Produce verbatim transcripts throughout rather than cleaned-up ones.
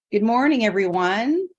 Good morning, everyone.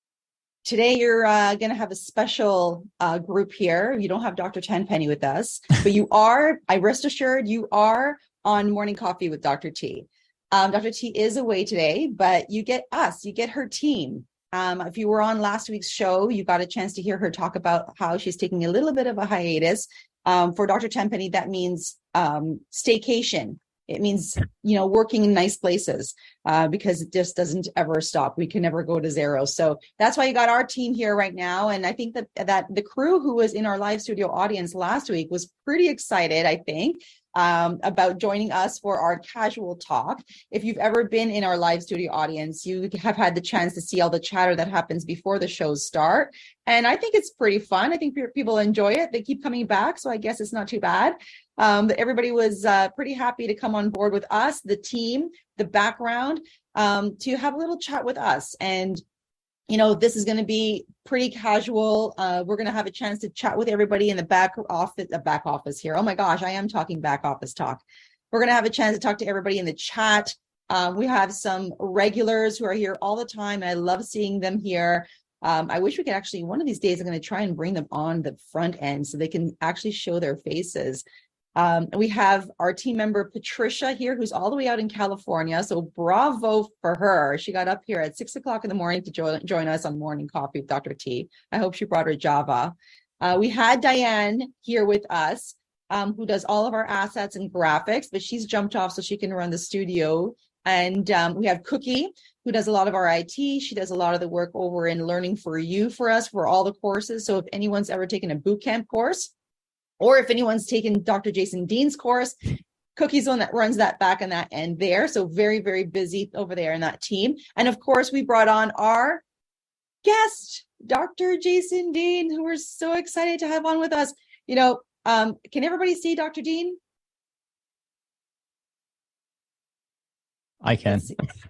Today, you're uh, going to have a special uh, group here. You don't have Doctor Tenpenny with us, but you are, I rest assured, you are on Morning Coffee with Doctor T. Um, Doctor T is away today, but you get us, you get her team. Um, if you were on last week's show, you got a chance to hear her talk about how she's taking a little bit of a hiatus. Um, for Doctor Tenpenny, that means um, staycation. It means, you know, working in nice places uh, because it just doesn't ever stop. We can never go to zero. So that's why you got our team here right now. And I think that that the crew who was in our live studio audience last week was pretty excited, I think, um, about joining us for our casual talk. If you've ever been in our live studio audience, you have had the chance to see all the chatter that happens before the shows start. And I think it's pretty fun. I think people enjoy it. They keep coming back. So I guess it's not too bad. Um, but everybody was uh, pretty happy to come on board with us, the team, the background, um, to have a little chat with us. And, you know, this is going to be pretty casual. Uh, we're going to have a chance to chat with everybody in the back office, the back office here. Oh my gosh, I am talking back office talk. We're going to have a chance to talk to everybody in the chat. Um, we have some regulars who are here all the time, and I love seeing them here. Um, I wish we could actually, one of these days, I'm going to try and bring them on the front end so they can actually show their faces. Um, we have our team member, Patricia, here, who's all the way out in California. So bravo for her. She got up here at six o'clock in the morning to join, join us on Morning Coffee with Doctor T. I hope she brought her Java. Uh, we had Diane here with us, um, who does all of our assets and graphics, but she's jumped off so she can run the studio. And um, we have Cookie, who does a lot of our I T. She does a lot of the work over in Learning for You for us for all the courses. So if anyone's ever taken a boot camp course, or if anyone's taken Doctor Jason Dean's course, Cookie's the one that runs that back and that end there. So very, very busy over there in that team. And of course, we brought on our guest, Doctor Jason Dean, who we're so excited to have on with us. You know, um, can everybody see Doctor Dean? I can.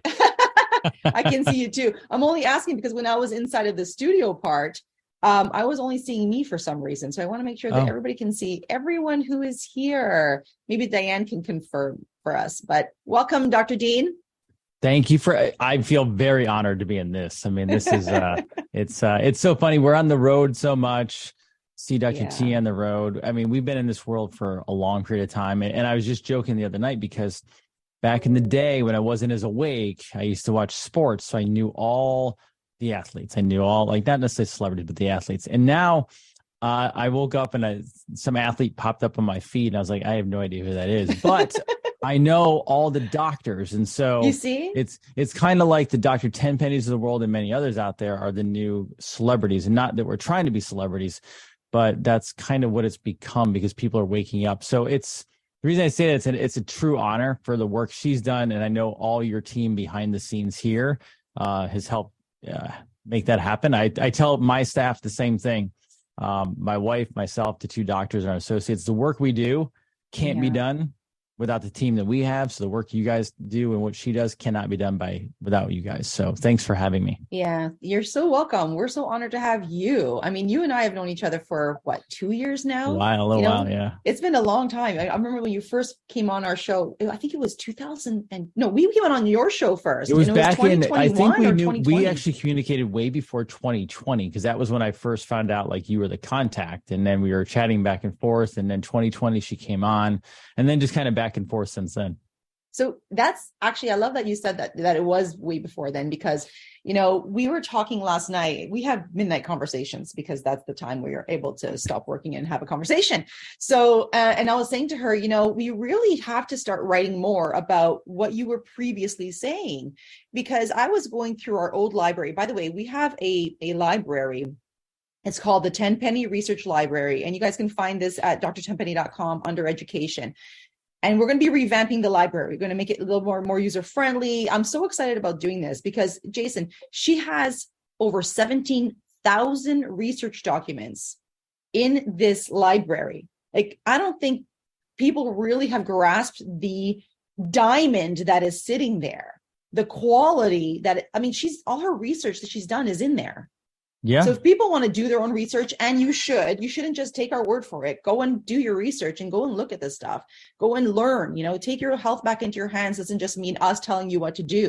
I can see you too. I'm only asking because when I was inside of the studio part, Um, I was only seeing me for some reason. So I want to make sure that oh. everybody can see everyone who is here. Maybe Diane can confirm for us, but welcome, Doctor Dean. Thank you for, I feel very honored to be in this. I mean, this is, uh, it's, uh, it's so funny. We're on the road so much, see Doctor Yeah. T on the road. I mean, we've been in this world for a long period of time. And, and I was just joking the other night because back in the day when I wasn't as awake, I used to watch sports. So I knew all the athletes. I knew all, like, not necessarily celebrities, but the athletes. And now uh, I woke up and I, some athlete popped up on my feed and I was like, I have no idea who that is, but I know all the doctors. And so you see, it's, it's kind of like the Doctor Tenpennies of the world and many others out there are the new celebrities, and not that we're trying to be celebrities, but that's kind of what it's become because people are waking up. So it's, the reason I say that, it's a, it's a true honor for the work she's done. And I know all your team behind the scenes here uh, has helped Uh, make that happen. I, I tell my staff the same thing. Um, my wife, myself, the two doctors and our associates, the work we do can't yeah. be done without the team that we have. So the work you guys do and what she does cannot be done by without you guys. So thanks for having me. Yeah, you're so welcome. We're so honored to have you. I mean, you and I have known each other for what, two years now? A while, a little you know, while, yeah. It's been a long time. I, I remember when you first came on our show, I think it was two thousand and no, we came on your show first. It was and back it was in, I think we knew, we actually actually communicated way before twenty twenty because that was when I first found out like you were the contact, and then we were chatting back and forth, and then twenty twenty she came on, and then just kind of back and forth since then. So that's actually, I love that you said that, that it was way before then, because, you know, we were talking last night, we have midnight conversations because that's the time we are able to stop working and have a conversation. So, uh, and I was saying to her, you know, we really have to start writing more about what you were previously saying, because I was going through our old library. By the way, we have a, a library. It's called the Tenpenny Research Library. And you guys can find this at D R tenpenny dot com under education. And we're going to be revamping the library. We're going to make it a little more, more user-friendly. I'm so excited about doing this because, Jason, she has over seventeen thousand research documents in this library. Like, I don't think people really have grasped the diamond that is sitting there, the quality that, I mean, she's, all her research that she's done is in there. Yeah. So if people want to do their own research, and you should, you shouldn't just take our word for it. Go and do your research and go and look at this stuff. Go and learn, you know, take your health back into your hands. Doesn't just mean us telling you what to do.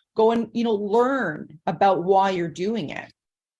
go and, you know, learn about why you're doing it.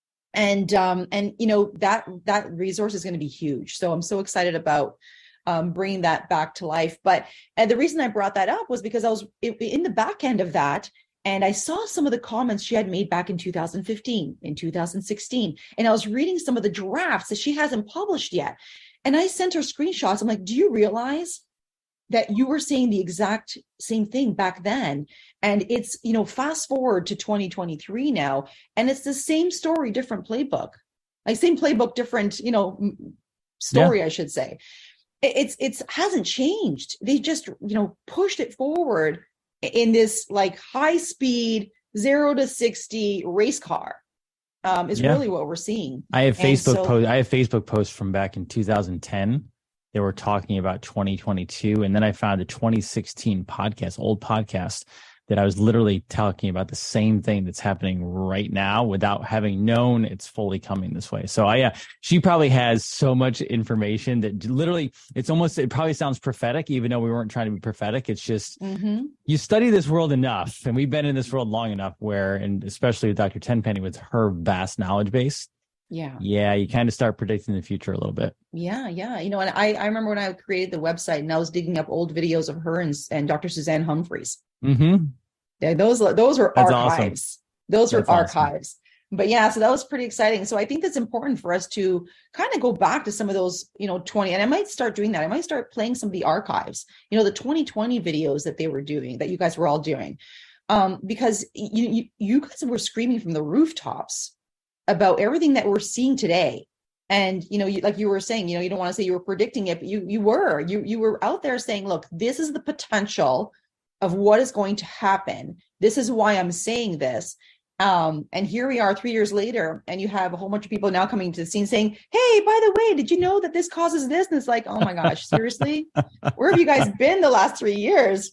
And, um, and, you know, that, that resource is going to be huge. So I'm so excited about, um, bringing that back to life. But, and the reason I brought that up was because I was in, in the back end of that, and I saw some of the comments she had made back in two thousand fifteen, in two thousand sixteen, and I was reading some of the drafts that she hasn't published yet. And I sent her screenshots. I'm like, do you realize that you were saying the exact same thing back then? And it's, you know, fast forward to twenty twenty-three now, and it's the same story, different playbook, like same playbook, different, you know, story, yeah. I should say. It's, it's hasn't changed. They just, you know, pushed it forward in this like high speed, zero to sixty race car. Um, is yeah. really what we're seeing. I have Facebook so, post. I have Facebook posts from back in two thousand ten. They were talking about twenty twenty-two, and then I found a twenty sixteen podcast, old podcast, that I was literally talking about the same thing that's happening right now without having known it's fully coming this way. So I, yeah, she probably has so much information that literally it's almost, it probably sounds prophetic, even though we weren't trying to be prophetic. It's just, mm-hmm. you study this world enough, and we've been in this world long enough where, and especially with Doctor Tenpenny, with her vast knowledge base. Yeah. Yeah. You kind of start predicting the future a little bit. Yeah. Yeah. You know, and I, I remember when I created the website and I was digging up old videos of her and, and Doctor Suzanne Humphreys. Mm-hmm. Yeah, those those were That's archives. Awesome. Those That's were archives. Awesome. But yeah, so that was pretty exciting. So I think that's important for us to kind of go back to some of those, you know, twenty, and I might start doing that. I might start playing some of the archives, you know, the twenty twenty videos that they were doing, that you guys were all doing. Um, because you, you you guys were screaming from the rooftops about everything that we're seeing today. And, you know, you, like you were saying, you know, you don't want to say you were predicting it, but you you were, you you were out there saying, look, this is the potential of what is going to happen. This is why I'm saying this. Um, and here we are three years later, and you have a whole bunch of people now coming to the scene saying, hey, by the way, did you know that this causes this? And it's like, oh my gosh, seriously? Where have you guys been the last three years?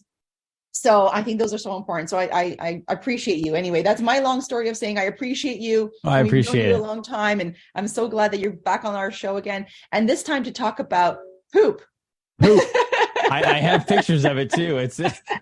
So I think those are so important. So I, I, I appreciate you. Anyway, that's my long story of saying I appreciate you. Oh, I appreciate We've known it. you a long time, and I'm so glad that you're back on our show again. And this time to talk about poop. Poop. I, I have pictures of it too. It's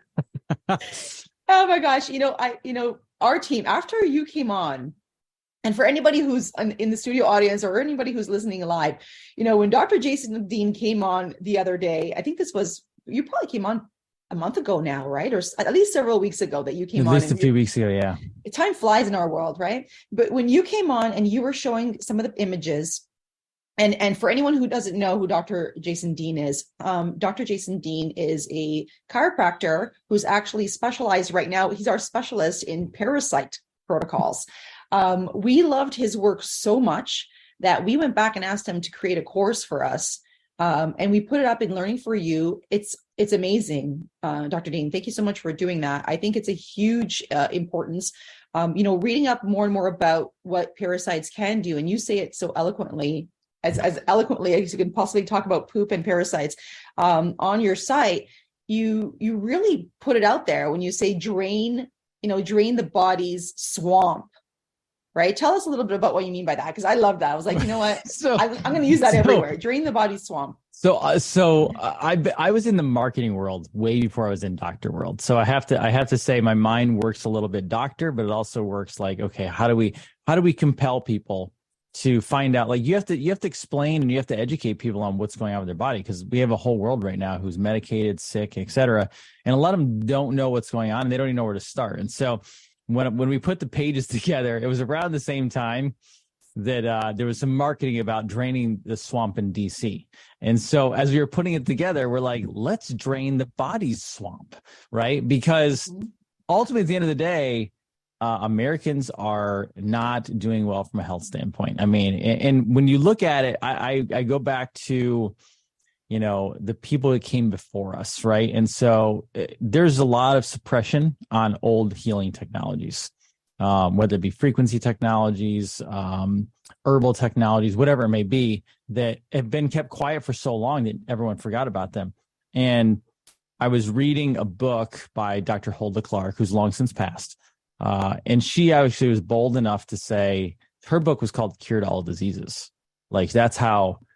oh my gosh. You know, I, you know, our team, after you came on, and for anybody who's in the studio audience or anybody who's listening live, you know, when Doctor Jason Dean came on the other day, I think this was, you probably came on a month ago now, right? Or at least several weeks ago that you came at on. At least a few weeks ago, yeah. Time flies in our world, right? But when you came on and you were showing some of the images, And and for anyone who doesn't know who Doctor Jason Dean is, um, Doctor Jason Dean is a chiropractor who's actually specialized right now. He's our specialist in parasite protocols. Um, we loved his work so much that we went back and asked him to create a course for us. Um, and we put it up in Learning for You. It's it's amazing, uh, Doctor Dean. Thank you so much for doing that. I think it's a huge uh, importance. Um, you know, reading up more and more about what parasites can do, and you say it so eloquently. As, as eloquently as you can possibly talk about poop and parasites um, on your site, you you really put it out there when you say drain, you know, drain the body's swamp, right? Tell us a little bit about what you mean by that, because I love that. I was like, you know what, so, I, I'm going to use that so, everywhere. Drain the body's swamp. So, uh, so uh, I I was in the marketing world way before I was in doctor world. So I have to I have to say my mind works a little bit doctor, but it also works like, okay, how do we how do we compel people to find out? Like you have to you have to explain and you have to educate people on what's going on with their body, because we have a whole world right now who's medicated, sick, et cetera. And a lot of them don't know what's going on, and they don't even know where to start. And so when when we put the pages together, it was around the same time that uh, there was some marketing about draining the swamp in D C. And so as we were putting it together, we're like, let's drain the body's swamp, right? Because ultimately at the end of the day, Uh, Americans are not doing well from a health standpoint. I mean, and, and when you look at it, I, I, I go back to, you know, the people that came before us, right? And so uh, there's a lot of suppression on old healing technologies, um, whether it be frequency technologies, um, herbal technologies, whatever it may be, that have been kept quiet for so long that everyone forgot about them. And I was reading a book by Doctor Hulda Clark, who's long since passed. Uh, and she actually was bold enough to say her book was called Cured All Diseases. Like that's how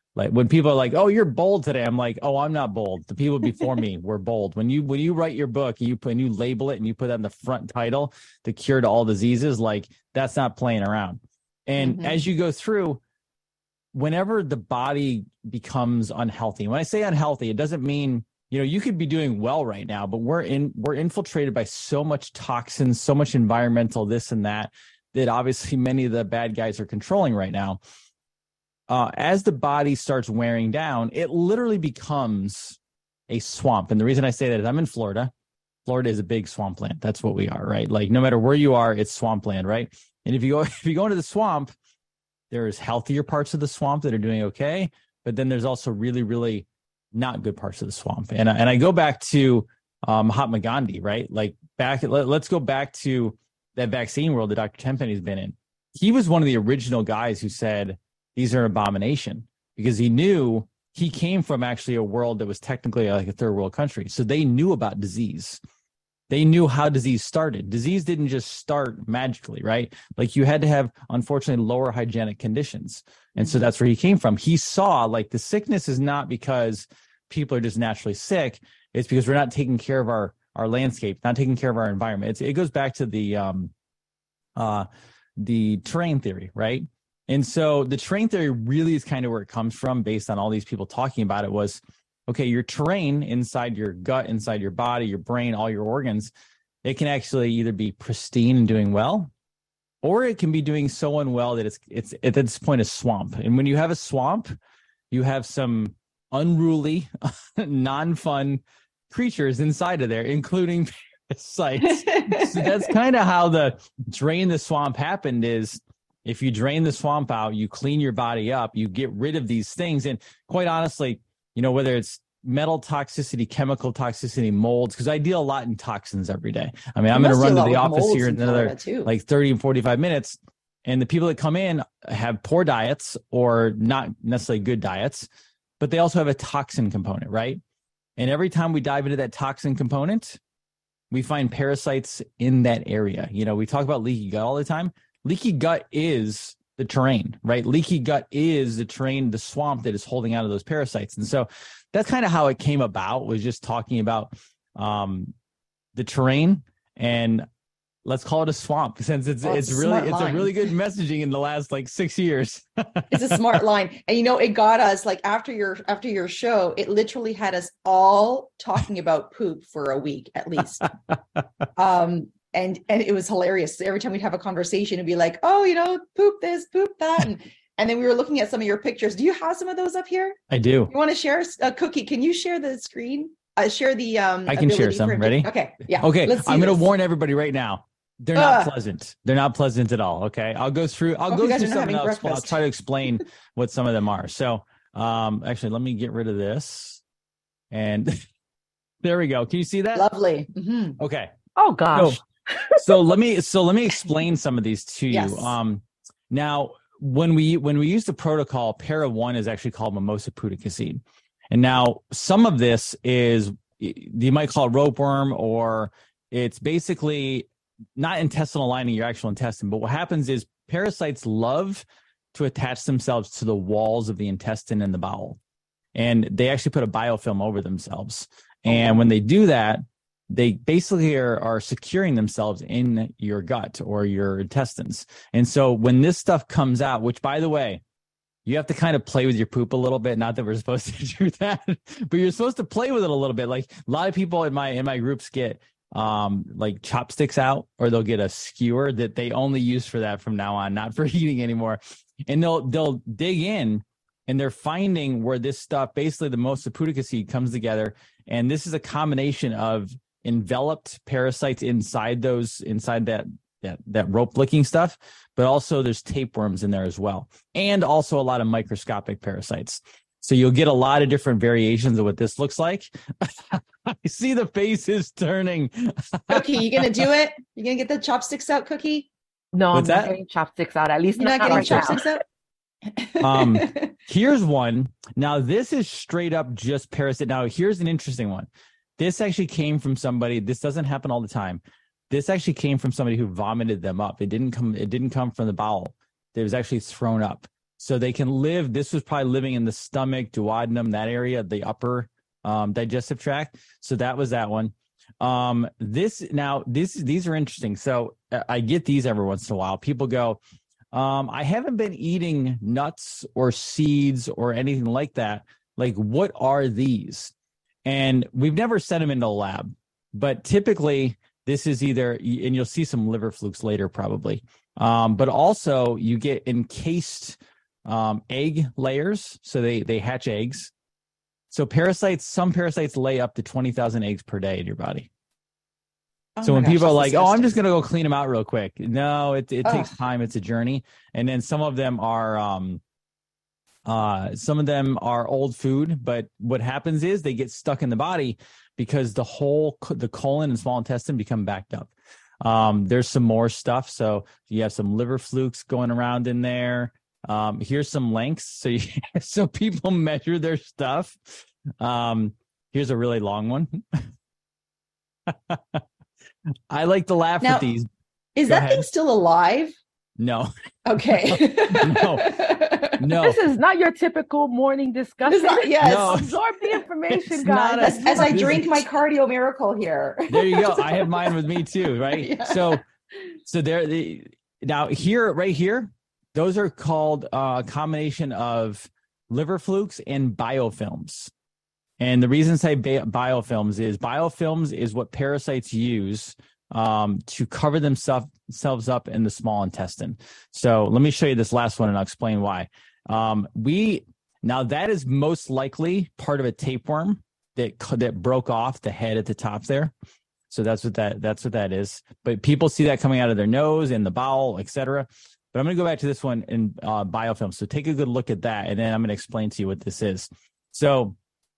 Like when people are like, "Oh, you're bold today," I'm like, "Oh, I'm not bold. The people before me were bold." When you when you write your book and you put and you label it and you put that in the front title, "The Cure to All Diseases," like that's not playing around. And mm-hmm. as you go through, whenever the body becomes unhealthy, when I say unhealthy, it doesn't mean, you know, you could be doing well right now, but we're in we're infiltrated by so much toxins, so much environmental this and that, that obviously many of the bad guys are controlling right now. Uh, as the body starts wearing down, it literally becomes a swamp. And the reason I say that is I'm in Florida. Florida is a big swampland. That's what we are, right? Like no matter where you are, it's swampland, right? And if you go if you go into the swamp, there's healthier parts of the swamp that are doing okay, but then there's also really, really not good parts of the swamp. And and I go back to um, Mahatma Gandhi, right? Like back, let, let's go back to that vaccine world that Doctor Tenpenny's been in. He was one of the original guys who said, these are an abomination, because he knew he came from actually a world that was technically like a third world country. So they knew about disease. They knew how disease started. Disease didn't just start magically, right? Like you had to have, unfortunately, lower hygienic conditions. And mm-hmm. so that's where he came from. He saw like the sickness is not because people are just naturally sick. It's because we're not taking care of our, our landscape, not taking care of our environment. It's, it goes back to the, um, uh, the terrain theory, right? And so the terrain theory really is kind of where it comes from based on all these people talking about it was, okay, your terrain inside your gut, inside your body, your brain, all your organs, it can actually either be pristine and doing well, or it can be doing so unwell that it's it's at this point a swamp. And when you have a swamp, you have some unruly, non-fun creatures inside of there, including parasites. So that's kind of how the drain the swamp happened is, if you drain the swamp out, you clean your body up, you get rid of these things. And quite honestly, you know, whether it's metal toxicity, chemical toxicity, molds, because I deal a lot in toxins every day. I mean, you I'm going to run to the office here in another like thirty and forty-five minutes. And the people that come in have poor diets or not necessarily good diets, but they also have a toxin component, right? And every time we dive into that toxin component, we find parasites in that area. You know, we talk about leaky gut all the time. Leaky gut is the terrain, right? Leaky gut is the terrain, the swamp that is holding out of those parasites. And so that's kind of how it came about, was just talking about um, the terrain, and let's call it a swamp, since it's well, it's, it's really it's line. a really good messaging in the last like six years. It's a smart line. And you know, it got us like after your after your show, it literally had us all talking about poop for a week at least. um And and it was hilarious. Every time we'd have a conversation, it'd be like, oh, you know, poop this, poop that. And and then we were looking at some of your pictures. Do you have some of those up here? I do. You want to share a Cookie? Can you share the screen? Uh, share the um I can share some. Ready? Okay. Yeah. Okay. I'm going to warn everybody right now. They're not uh, pleasant. They're not pleasant at all. Okay. I'll go through, I'll go through some and I'll, I'll try to explain what some of them are. So um actually, let me get rid of this. And there we go. Can you see that? Lovely. Mm-hmm. Okay. Oh gosh. So, so let me so let me explain some of these to you. Yes. Um, now, when we when we use the protocol, para one is actually called mimosa pudica seed, and now some of this is, you might call it ropeworm, or it's basically not intestinal lining your actual intestine. But what happens is parasites love to attach themselves to the walls of the intestine and the bowel, and they actually put a biofilm over themselves. And when they do that, they basically are, are securing themselves in your gut or your intestines. And so when this stuff comes out, which, by the way, you have to kind of play with your poop a little bit. Not that we're supposed to do that, but you're supposed to play with it a little bit. Like a lot of people in my in my groups get um, like chopsticks out, or they'll get a skewer that they only use for that from now on, not for eating anymore. And they'll they'll dig in, and they're finding where this stuff, basically the mimosa pudica seed, comes together. And this is a combination of enveloped parasites inside those inside that that that rope licking stuff, but also there's tapeworms in there as well, and also a lot of microscopic parasites. So you'll get a lot of different variations of what this looks like. I see the faces turning. Cookie, you gonna do it? You gonna get the chopsticks out, Cookie? No, What's I'm not that? getting chopsticks out. At least You're not, not getting right chopsticks now. out. um, here's one. Now this is straight up just parasite. Now here's an interesting one. This actually came from somebody. This doesn't happen all the time. This actually came from somebody who vomited them up. It didn't come. It didn't come from the bowel. It was actually thrown up. So they can live, this was probably living in the stomach, duodenum, that area, the upper um, digestive tract. So that was that one. Um, this now, this these are interesting. So I get these every once in a while. People go, um, I haven't been eating nuts or seeds or anything like that. Like, what are these? And we've never sent them into a lab, but typically this is either, and you'll see some liver flukes later probably, um, but also you get encased um, egg layers. So they, they hatch eggs. So parasites, some parasites lay up to twenty thousand eggs per day in your body. Oh so when gosh, people are like, disgusting. oh, I'm just going to go clean them out real quick. No, it, it takes time. It's a journey. And then some of them are, um, uh, some of them are old food, but what happens is they get stuck in the body because the whole, the colon and small intestine become backed up. Um, there's some more stuff. So you have some liver flukes going around in there. Um, here's some links. So, you, so people measure their stuff. Um, here's a really long one. I like to laugh now, at these. Is Go that ahead. thing still alive? No. Okay. no. No. This is not your typical morning discussion. Not, yes. No. Absorb the information, guys. A, as, as I drink my cardio miracle here. There you go. I have mine with me too, right? Yeah. So, so there. The, now here, right here, those are called a combination of liver flukes and biofilms. And the reason I say biofilms is biofilms is what parasites use um, to cover themselves themselves up in the small intestine. So let me show you this last one and I'll explain why. Um, we now that is most likely part of a tapeworm that that broke off the head at the top there. So that's what that that's what that is. But people see that coming out of their nose and the bowel, et cetera. But I'm going to go back to this one in uh, biofilm. So take a good look at that, and then I'm going to explain to you what this is. So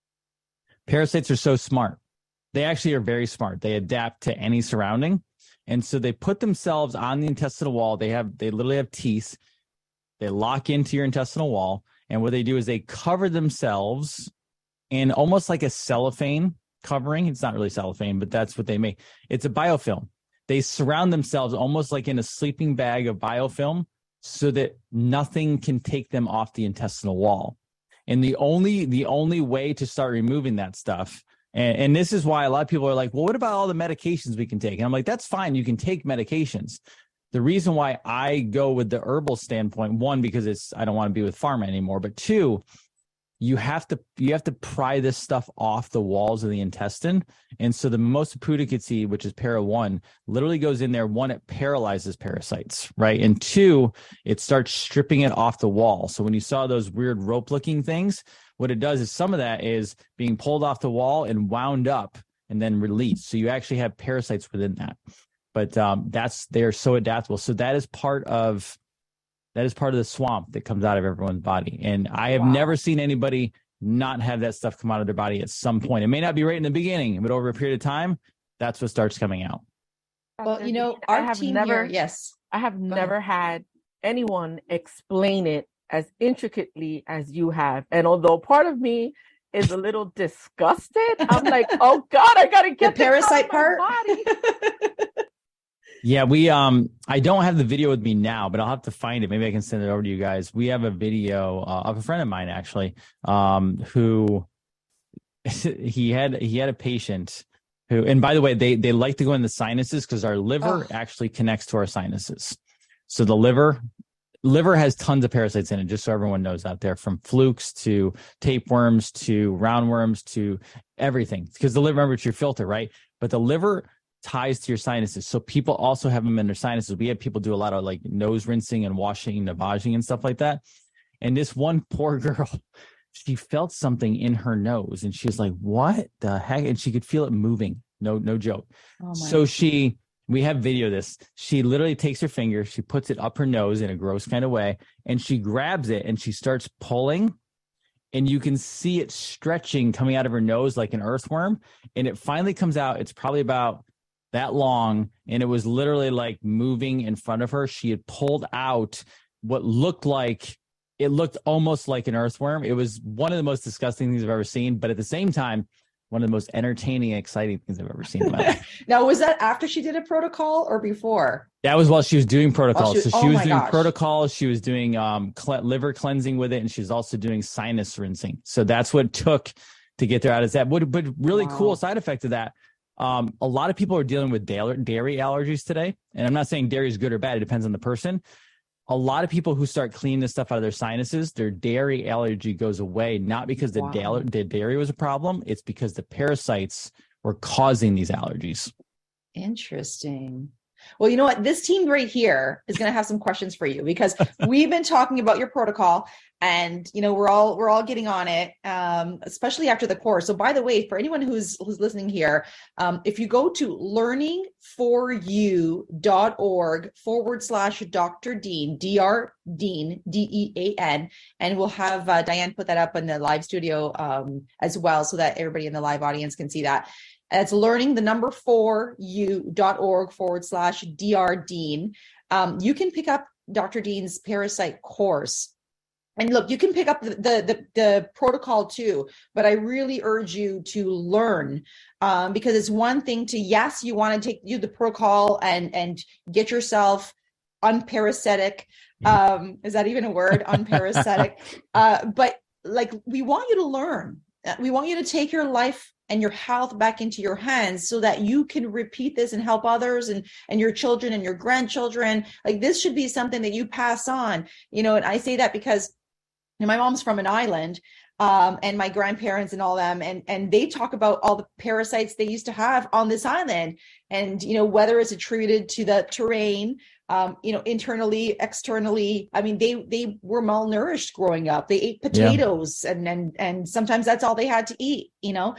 parasites are so smart. They actually are very smart. They adapt to any surrounding. And so they put themselves on the intestinal wall. They have, they literally have teeth. They lock into your intestinal wall. And what they do is they cover themselves in almost like a cellophane covering. It's not really cellophane, but that's what they make. It's a biofilm. They surround themselves almost like in a sleeping bag of biofilm so that nothing can take them off the intestinal wall. And the only the only way to start removing that stuff, and, and this is why a lot of people are like, well, what about all the medications we can take? And I'm like, that's fine. You can take medications. The reason why I go with the herbal standpoint, one, because it's I don't want to be with pharma anymore, but two, you have to you have to pry this stuff off the walls of the intestine. And so the Mimosa pudicity, which is para one, literally goes in there. One, it paralyzes parasites, right? And two, it starts stripping it off the wall. So when you saw those weird rope looking things, what it does is some of that is being pulled off the wall and wound up and then released. So you actually have parasites within that. But um, that's they're so adaptable. So that is part of That is part of the swamp that comes out of everyone's body. And I have wow. never seen anybody not have that stuff come out of their body at some point. It may not be right in the beginning, but over a period of time, that's what starts coming out. Well, you know, our I have team never, here, yes. I have Go never ahead. had anyone explain it as intricately as you have. And although part of me is a little disgusted, I'm like, oh God, I got to get the parasite part. Body. Yeah, we, um, I don't have the video with me now, but I'll have to find it. Maybe I can send it over to you guys. We have a video uh, of a friend of mine, actually, um, who he had, he had a patient who, and by the way, they, they like to go in the sinuses because our liver oh. actually connects to our sinuses. So the liver, liver has tons of parasites in it, just so everyone knows out there, from flukes to tapeworms to roundworms to everything, because the liver, remember, it's your filter, right? But the liver ties to your sinuses. So people also have them in their sinuses. We have people do a lot of like nose rinsing and washing, navaging and stuff like that. And this one poor girl, she felt something in her nose and she was like, what the heck? And she could feel it moving. No, no joke. Oh so she, we have video of this. She literally takes her finger, she puts it up her nose in a gross kind of way, and she grabs it and she starts pulling. And you can see it stretching coming out of her nose like an earthworm. And it finally comes out. It's probably about that long, and it was literally like moving in front of her. She had pulled out what looked like, it looked almost like an earthworm. It was one of the most disgusting things I've ever seen, but at the same time, one of the most entertaining, exciting things I've ever seen in my life. Now, was that after she did a protocol or before? That was while she was doing protocols. She was, so she oh was my doing gosh. protocols. She was doing um, cle- liver cleansing with it, and she's also doing sinus rinsing. So that's what it took to get there out of that. But, but really Wow. cool side effect of that. Um, a lot of people are dealing with dairy allergies today. And I'm not saying dairy is good or bad. It depends on the person. A lot of people who start cleaning this stuff out of their sinuses, their dairy allergy goes away, not because the, Wow. da- the dairy was a problem. It's because the parasites were causing these allergies. Interesting. Well, you know what? This team right here is going to have some questions for you because we've been talking about your protocol, and you know we're all we're all getting on it, um, especially after the course. So, by the way, for anyone who's who's listening here, um, if you go to learning for you dot org forward slash Doctor Dean, D R Dean, D E A N, and we'll have uh, Diane put that up in the live studio um, as well, so that everybody in the live audience can see that. It's learning the number four you dot org forward slash Dr. Dean. Um, you can pick up Doctor Dean's parasite course. And look, you can pick up the, the, the, the protocol too, but I really urge you to learn um, because it's one thing to, yes, you want to take you the protocol and, and get yourself unparasitic. Um, is that even a word? Unparasitic. uh, but like, we want you to learn. We want you to take your life and your health back into your hands so that you can repeat this and help others and, and your children and your grandchildren. Like this should be something that you pass on, you know, and I say that because you know, my mom's from an island um, and my grandparents and all them, and, and they talk about all the parasites they used to have on this island. And, you know, whether it's attributed to the terrain, Um, you know, internally, externally. I mean, they they were malnourished growing up. They ate potatoes, yeah. and and and sometimes that's all they had to eat. You know,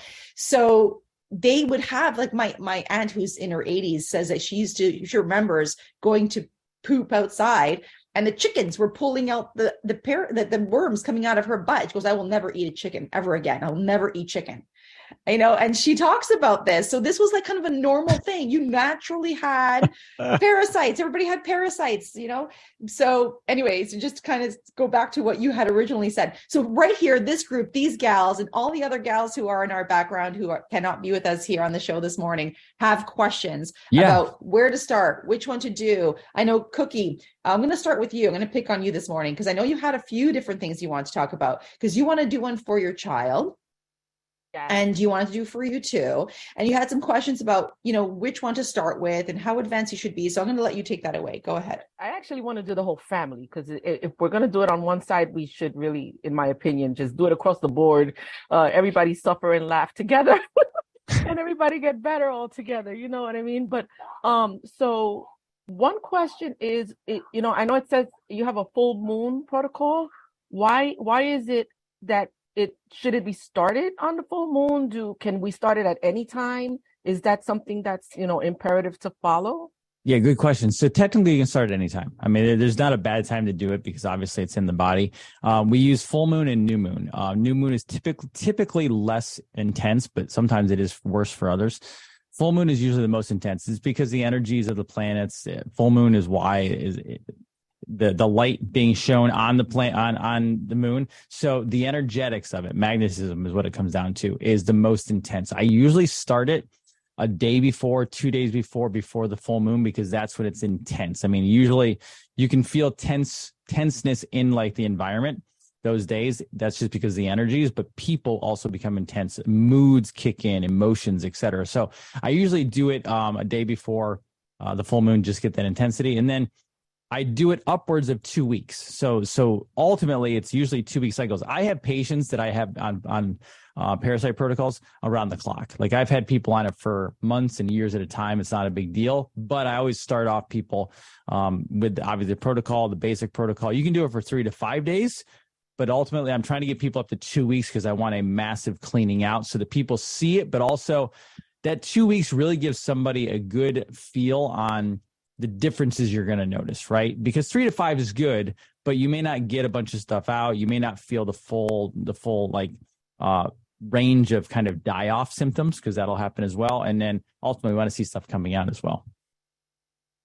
so they would have like my my aunt who's in her eighties says that she used to. She remembers going to poop outside, and the chickens were pulling out the the par- the, the worms coming out of her butt. She goes, "I will never eat a chicken ever again. I'll never eat chicken." You know, and she talks about this. So this was like kind of a normal thing. You naturally had parasites. Everybody had parasites, you know? So anyways, just kind of go back to what you had originally said. So right here, this group, these gals and all the other gals who are in our background who are, cannot be with us here on the show this morning have questions yeah. about where to start, which one to do. I know Cookie, I'm going to start with you. I'm going to pick on you this morning because I know you had a few different things you want to talk about because you want to do one for your child. Yes. And you wanted to do for you too. And you had some questions about, you know, which one to start with and how advanced you should be. So I'm going to let you take that away. Go ahead. I actually want to do the whole family because if we're going to do it on one side, we should really, in my opinion, just do it across the board. Uh, everybody suffer and laugh together and everybody get better all together. You know what I mean? But um, so one question is, you know, I know it says you have a full moon protocol. Why, why is it that It should it be started on the full moon? Do can we start it at any time? Is that something that's, you know, imperative to follow? Yeah, good question. So technically you can start at any time. I mean, there's not a bad time to do it because obviously it's in the body. Um, we use full moon and new moon. Uh, new moon is typically typically less intense, but sometimes it is worse for others. Full moon is usually the most intense. It's because the energies of the planets. Full moon is why is it, the the light being shown on the planet on on the moon. So the energetics of it, magnetism is what it comes down to, is the most intense. I usually start it a day before, two days before, before the full moon, because that's when it's intense. I mean, usually you can feel tense tenseness in like the environment those days. That's just because of the energies, but people also become intense. Moods kick in, emotions, et cetera. So I usually do it um, a day before uh, the full moon, just get that intensity. And then I do it upwards of two weeks. So, so ultimately it's usually two week cycles. I have patients that I have on, on uh, parasite protocols around the clock. Like I've had people on it for months and years at a time. It's not a big deal, but I always start off people um, with obviously the protocol, the basic protocol. You can do it for three to five days, but ultimately I'm trying to get people up to two weeks because I want a massive cleaning out so that people see it, but also that two weeks really gives somebody a good feel on the differences you're going to notice, right? Because three to five is good, but you may not get a bunch of stuff out. You may not feel the full, the full like uh, range of kind of die-off symptoms because that'll happen as well. And then ultimately we want to see stuff coming out as well.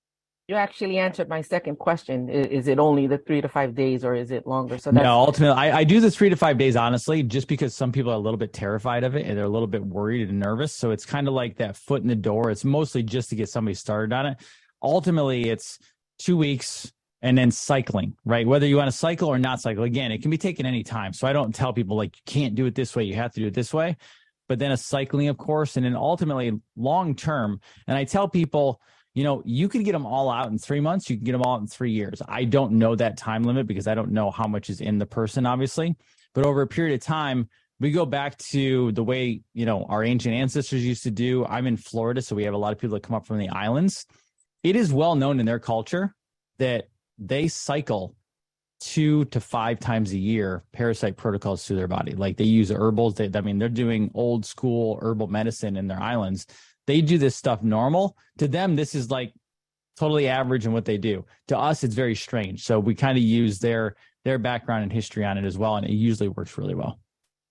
You actually answered my second question. Is, is it only the three to five days or is it longer? So that's no, ultimately, I, I do the three to five days, honestly, just because some people are a little bit terrified of it and they're a little bit worried and nervous. So it's kind of like that foot in the door. It's mostly just to get somebody started on it. Ultimately, it's two weeks and then cycling, right? Whether you want to cycle or not cycle, again, it can be taken any time. So I don't tell people like, you can't do it this way. You have to do it this way. But then a cycling, of course, and then ultimately long term. And I tell people, you know, you can get them all out in three months. You can get them all out in three years. I don't know that time limit because I don't know how much is in the person, obviously. But over a period of time, we go back to the way, you know, our ancient ancestors used to do. I'm in Florida, so we have a lot of people that come up from the islands. It is well known in their culture that they cycle two to five times a year parasite protocols through their body. Like they use herbals. They, I mean, they're doing old school herbal medicine in their islands. They do this stuff normal. To them, this is like totally average in what they do. To us, it's very strange. So we kind of use their their background and history on it as well, and it usually works really well.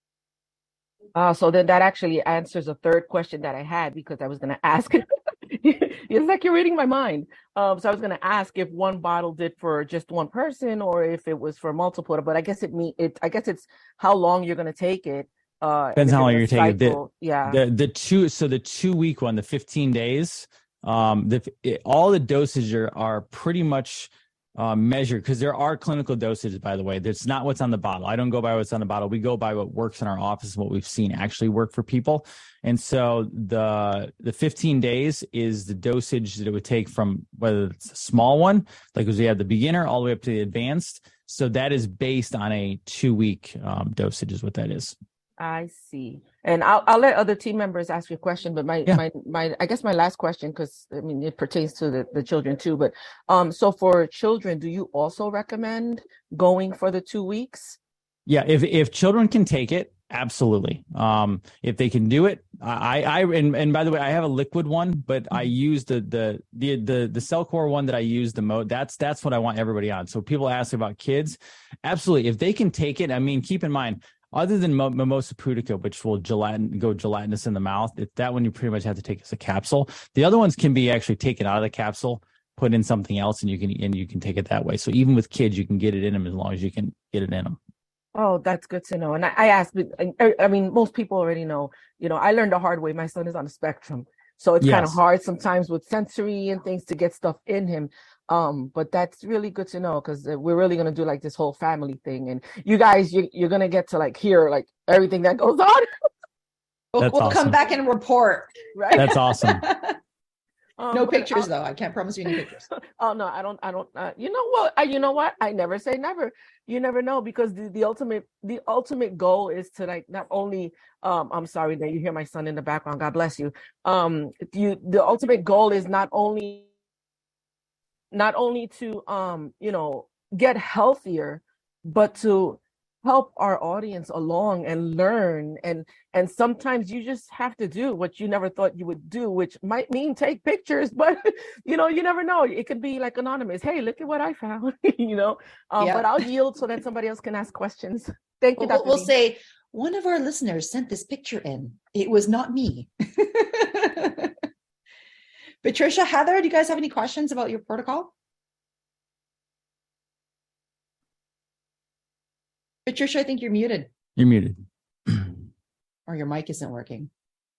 Uh, so then that actually answers a third question that I had because I was going to ask. It's like you're reading my mind. Um, so I was going to ask if one bottle did for just one person or if it was for multiple. But I guess it me it. I guess it's how long you're going to take it. Uh, Depends how long you're taking it. Yeah. The the two so the two week one, the fifteen days, um, the it, all the dosages are, are pretty much uh, measured because there are clinical dosages. By the way, that's not what's on the bottle. I don't go by what's on the bottle. We go by what works in our office, what we've seen actually work for people. And so the the fifteen days is the dosage that it would take from whether it's a small one, like as we have the beginner, all the way up to the advanced. So that is based on a two week um, dosage, is what that is. I see. And I'll I'll let other team members ask you a question, but my, yeah. my, my, I guess my last question, because I mean, it pertains to the, the children too, but um, so for children, do you also recommend going for the two weeks? Yeah. If, if children can take it, absolutely. Um, if they can do it, I, I, and, and by the way, I have a liquid one, but mm-hmm. I use the, the, the, the, the CellCore one that I use the most. That's, that's what I want everybody on. So people ask about kids. Absolutely. If they can take it, I mean, keep in mind, other than Mimosa pudica, which will gelatin, go gelatinous in the mouth, it, that one you pretty much have to take as a capsule. The other ones can be actually taken out of the capsule, put in something else, and you can and you can take it that way. So even with kids, you can get it in them as long as you can get it in them. Oh, that's good to know. And I, I asked, I mean, most people already know. You know, I learned the hard way. My son is on the spectrum, so it's yes. kind of hard sometimes with sensory and things to get stuff in him. Um, but that's really good to know because we're really going to do like this whole family thing. And you guys, you, you're going to get to like hear like everything that goes on. we'll we'll awesome. come back and report. Right. That's awesome. um, no pictures though. I can't promise you any pictures. Oh no, I don't, I don't, uh, you know what, I, you know what? I never say never. You never know because the, the ultimate, the ultimate goal is to like, not only, um, I'm sorry that you hear my son in the background. God bless you. Um, you, the ultimate goal is not only not only to, um, you know, get healthier, but to help our audience along and learn. And, and sometimes you just have to do what you never thought you would do, which might mean take pictures, but you know, you never know. It could be like anonymous. Hey, look at what I found, you know, um, yeah. But I'll yield so that somebody else can ask questions. Thank you, well, Doctor We'll Dean. say one of our listeners sent this picture in. It was not me. Patricia, Heather, do you guys have any questions about your protocol? Patricia, I think you're muted. You're muted. Or your mic isn't working.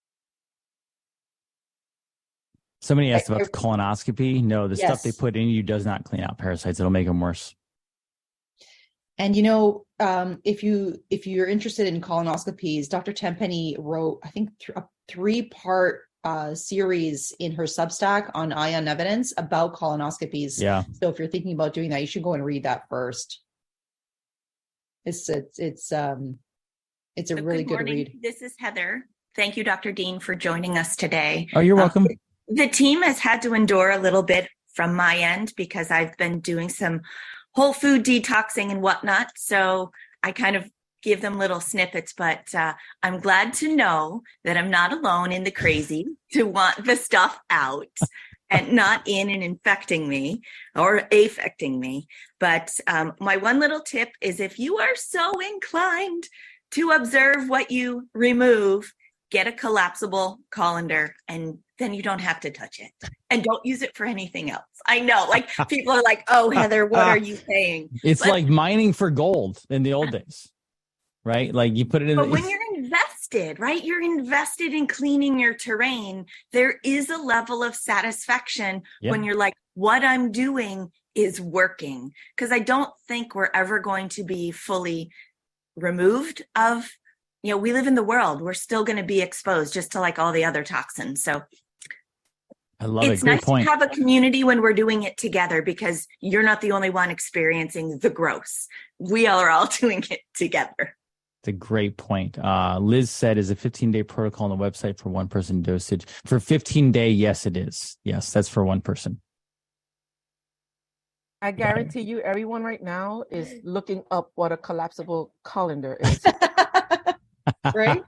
Somebody asked about the colonoscopy. No, the yes. stuff they put in you does not clean out parasites. It'll make them worse. And you know, um, if you if you're interested in colonoscopies, Doctor Tenpenny wrote, I think, th- a three-part uh, series in her Substack on Eye on Evidence about colonoscopies. Yeah. So if you're thinking about doing that, you should go and read that first. It's it's it's um it's a so really good, good morning. read. This is Heather. Thank you, Doctor Dean, for joining us today. Oh, you're welcome. Uh, the team has had to endure a little bit from my end because I've been doing some whole food detoxing and whatnot. So I kind of give them little snippets, but uh, I'm glad to know that I'm not alone in the crazy to want the stuff out. And not in and infecting me or affecting me. But um, my one little tip is if you are so inclined to observe what you remove, get a collapsible colander, and then you don't have to touch it, and don't use it for anything else. I know, like people are like, "Oh, Heather, what are you saying?" It's but, like mining for gold in the old days, right? Like you put it in. But the, when you're invested, right? You're invested in cleaning your terrain. There is a level of satisfaction yep. when you're like, "What I'm doing is working," because I don't think we're ever going to be fully removed of. You know, we live in the world. We're still going to be exposed just to like all the other toxins. So I love it's it. Great nice point. to have a community when we're doing it together, because you're not the only one experiencing the gross. We all are all doing it together. It's a great point. Uh, Liz said, is a fifteen day protocol on the website for one person dosage? For fifteen day, yes, it is. Yes, that's for one person. I guarantee you, everyone right now is looking up what a collapsible colander is. Right?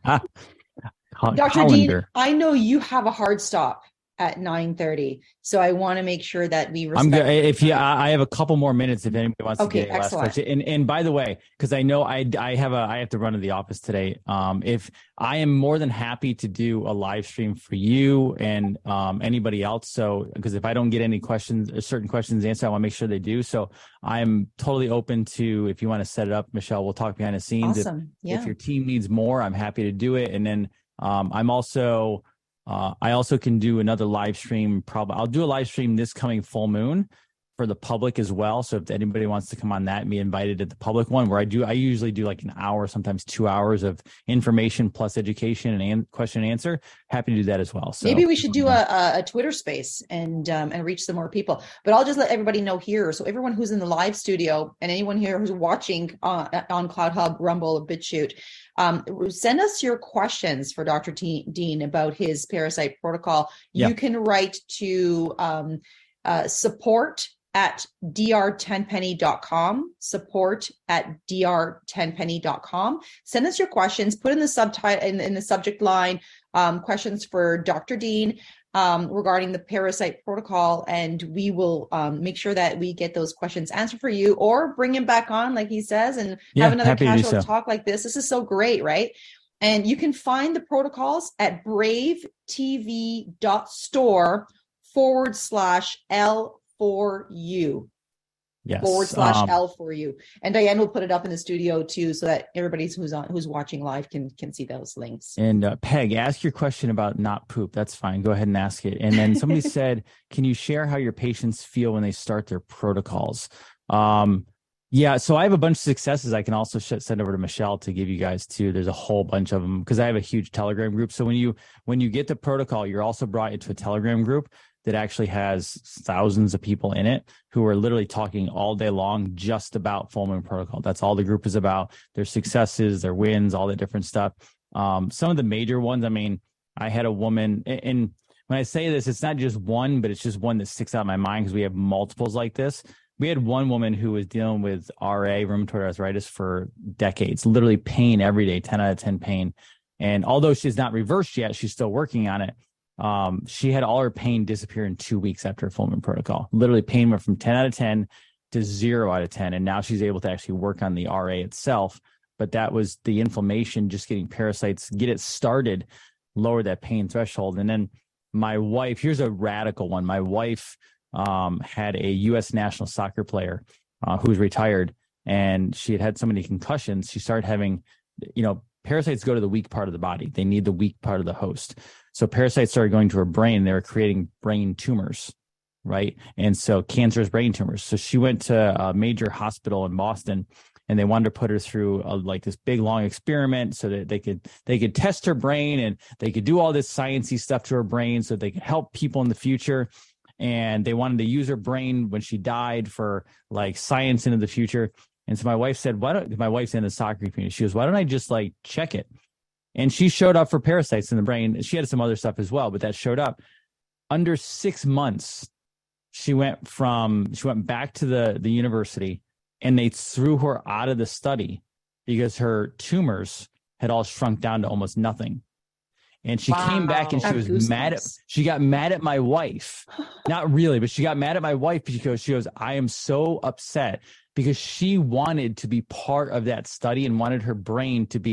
Col- Doctor Colander. Dean, I know you have a hard stop at nine thirty, so I want to make sure that we respect. I'm good. If you, I have a couple more minutes if anybody wants okay, to get a last excellent. question. And and by the way, because I know I I have a I have to run to the office today. Um, if I am more than happy to do a live stream for you and um anybody else. So because if I don't get any questions, certain questions answered, I want to make sure they do. So I'm totally open to, if you want to set it up, Michelle. We'll talk behind the scenes. Awesome. If, yeah. if your team needs more, I'm happy to do it. And then um, I'm also. Uh, I also can do another live stream. Probably I'll do a live stream this coming full moon for the public as well. So if anybody wants to come on that and be invited at the public one, where I do, I usually do like an hour, sometimes two hours of information plus education and an- question and answer. Happy to do that as well. So maybe we should do a, a Twitter space and um, and reach some more people. But I'll just let everybody know here. So everyone who's in the live studio and anyone here who's watching on, on CloutHub, Rumble, or BitChute, um, send us your questions for Doctor T- Dean about his parasite protocol. You yeah. can write to um, uh, support at d r ten penny dot com, support at d r ten penny dot com. Send us your questions, put in the subtitle in, in the subject line, um, questions for Doctor Dean um, regarding the parasite protocol, and we will um, make sure that we get those questions answered for you, or bring him back on, like he says, and yeah, have another casual so. talk like this. This is so great, right? And you can find the protocols at brave t v dot store forward slash L for you. Yes. Forward slash um, L for you. And Diane will put it up in the studio too, so that everybody who's on who's watching live can can see those links. And uh, Peg, ask your question about not poop. That's fine. Go ahead and ask it. And then somebody said, can you share how your patients feel when they start their protocols? Um, yeah, so I have a bunch of successes I can also sh- send over to Michelle to give you guys too. There's a whole bunch of them because I have a huge Telegram group. So when you when you get the protocol, you're also brought into a Telegram group that actually has thousands of people in it who are literally talking all day long just about full moon protocol. That's all the group is about. Their successes, their wins, all that different stuff. Um, some of the major ones, I mean, I had a woman, and when I say this, it's not just one, but it's just one that sticks out in my mind because we have multiples like this. We had one woman who was dealing with R A, rheumatoid arthritis, for decades, literally pain every day, ten out of ten pain. And although she's not reversed yet, she's still working on it. Um, she had all her pain disappear in two weeks after a full moon protocol. Literally pain went from ten out of ten to zero out of ten. And now she's able to actually work on the R A itself. But that was the inflammation, just getting parasites, get it started, lower that pain threshold. And then my wife, here's a radical one. My wife um, had a U S national soccer player uh, who's retired, and she had had so many concussions. She started having, you know, parasites go to the weak part of the body. They need the weak part of the host. So parasites started going to her brain. They were creating brain tumors, right? And so cancerous brain tumors. So she went to a major hospital in Boston, and they wanted to put her through a, like this big long experiment so that they could they could test her brain, and they could do all this sciencey stuff to her brain so they could help people in the future. And they wanted to use her brain when she died for like science into the future. And so my wife said, why don't, my wife's in the soccer community. She goes, why don't I just like check it? And she showed up for parasites in the brain. She had some other stuff as well, but that showed up. Under six months, she went from, she went back to the, the university, and they threw her out of the study because her tumors had all shrunk down to almost nothing. And she wow. came back, and she was goosebumps. mad at, she got mad at my wife. Not really, but she got mad at my wife because she goes, I am so upset, because she wanted to be part of that study and wanted her brain to be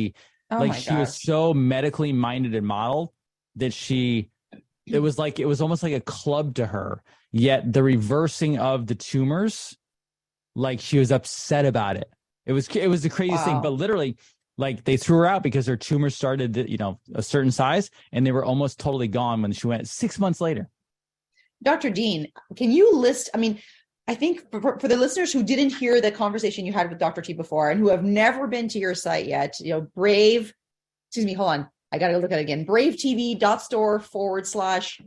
Oh like my she was gosh. so medically minded and modeled that she, it was like, it was almost like a club to her. Yet the reversing of the tumors, like she was upset about it. It was, it was the craziest thing, but Wow. literally like they threw her out because her tumors started, you know, a certain size and they were almost totally gone when she went six months later. Doctor Dean, can you list, I mean, I think for, for the listeners who didn't hear the conversation you had with Doctor T before and who have never been to your site yet, you know, Brave, excuse me, hold on. I got to look at it again. bravetv.store forward slash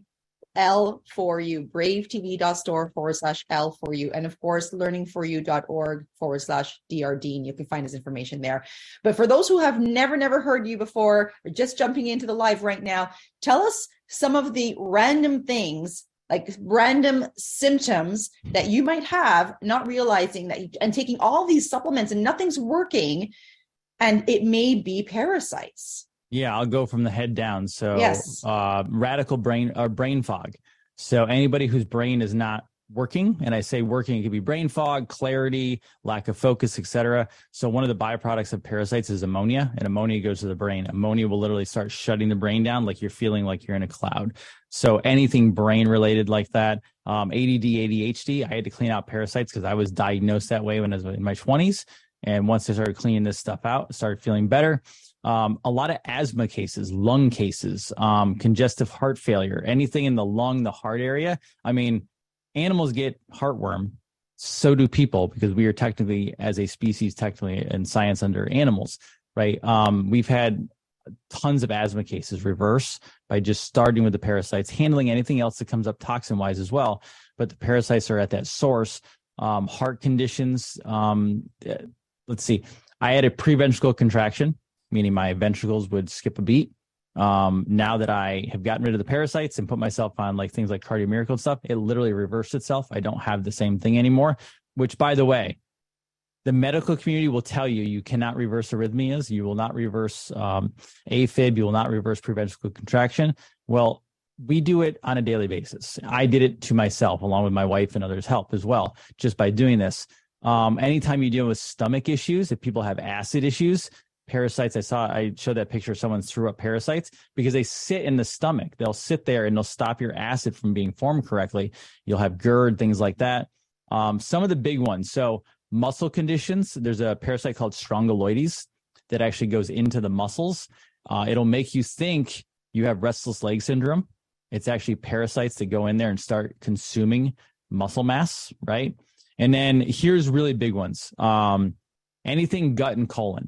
L for you, bravetv.store forward slash L for you. And of course, learningforyou.org forward slash Dr. Dean. You can find his information there. But for those who have never, never heard you before, or just jumping into the live right now, tell us some of the random things, like random symptoms that you might have, not realizing that, you, and taking all these supplements and nothing's working, and it may be parasites. Yeah, I'll go from the head down. So Yes. uh, radical brain or brain fog. So anybody whose brain is not working, and I say working, it could be brain fog, clarity, lack of focus, et cetera. So one of the byproducts of parasites is ammonia, and ammonia goes to the brain. Ammonia will literally start shutting the brain down, like you're feeling like you're in a cloud. So anything brain related like that, um, A D D, A D H D, I had to clean out parasites because I was diagnosed that way when I was in my twenties. And once I started cleaning this stuff out, I started feeling better. Um, a lot of asthma cases, lung cases, um, congestive heart failure, anything in the lung, the heart area. I mean, animals get heartworm. So do people, because we are technically, as a species, technically in science, under animals, right? Um, we've had tons of asthma cases reverse by just starting with the parasites, handling anything else that comes up toxin wise as well. But the parasites are at that source. Um, heart conditions. Um, let's see. I had a preventricular contraction, meaning my ventricles would skip a beat. Um, now that I have gotten rid of the parasites and put myself on like things like Cardio Miracle and stuff, it literally reversed itself. I don't have the same thing anymore, which, by the way, the medical community will tell you, you cannot reverse arrhythmias. You will not reverse um, AFib. You will not reverse preventricular contraction. Well, we do it on a daily basis. I did it to myself, along with my wife and others' help as well, just by doing this. Um, anytime you deal with stomach issues, if people have acid issues, parasites, I saw, I showed that picture of someone threw up parasites because they sit in the stomach. They'll sit there and they'll stop your acid from being formed correctly. You'll have GERD, things like that. Um, some of the big ones. So muscle conditions, there's a parasite called strongyloides that actually goes into the muscles. Uh, it'll make you think you have restless leg syndrome. It's actually parasites that go in there and start consuming muscle mass, right? And then here's really big ones. Um, anything gut and colon.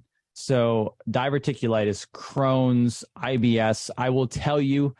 So diverticulitis, Crohn's, I B S, I will tell you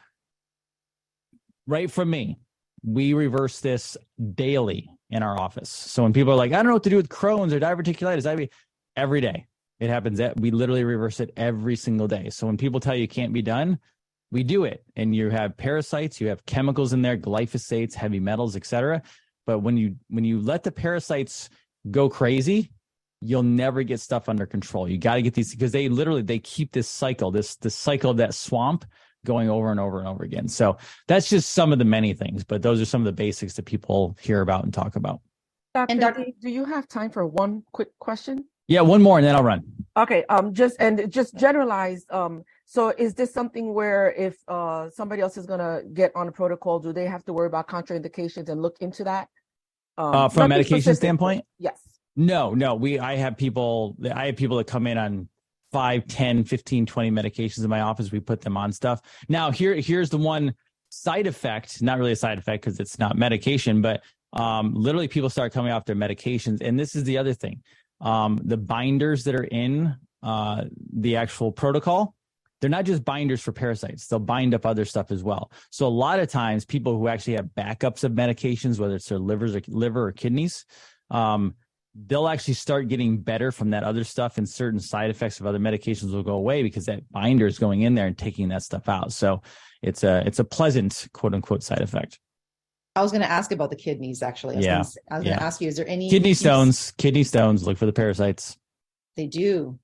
right from me, we reverse this daily in our office. So when people are like, I don't know what to do with Crohn's or diverticulitis, I mean, every day it happens. That we literally reverse it every single day. So when people tell you it can't be done, we do it. And you have parasites, you have chemicals in there, glyphosates, heavy metals, et cetera. But when you when you let the parasites go crazy, you'll never get stuff under control. You got to get these, because they literally, they keep this cycle, this, this cycle of that swamp going over and over and over again. So that's just some of the many things, but those are some of the basics that people hear about and talk about. Doctor And Doctor D, do you have time for one quick question? Yeah, one more and then I'll run. Okay, um, just and just generalized. Um, so is this something where if uh somebody else is gonna get on a protocol, do they have to worry about contraindications and look into that? Um, Uh, from a nothing medication specific, standpoint? Yes. No, no. We, I have people, I have people that come in on five, ten, fifteen, twenty medications in my office. We put them on stuff. Now here, here's the one side effect, not really a side effect because it's not medication, but um, literally people start coming off their medications. And this is the other thing. Um, the binders that are in uh, the actual protocol, they're not just binders for parasites. They'll bind up other stuff as well. So a lot of times people who actually have backups of medications, whether it's their livers or liver or kidneys, um, they'll actually start getting better from that other stuff, and certain side effects of other medications will go away because that binder is going in there and taking that stuff out. So it's a, it's a pleasant quote unquote side effect. I was going to ask about the kidneys, actually. I was Yeah. going to, I was going to Yeah. ask you, is there any Kidney stones, kidney stones, look for the parasites. They do.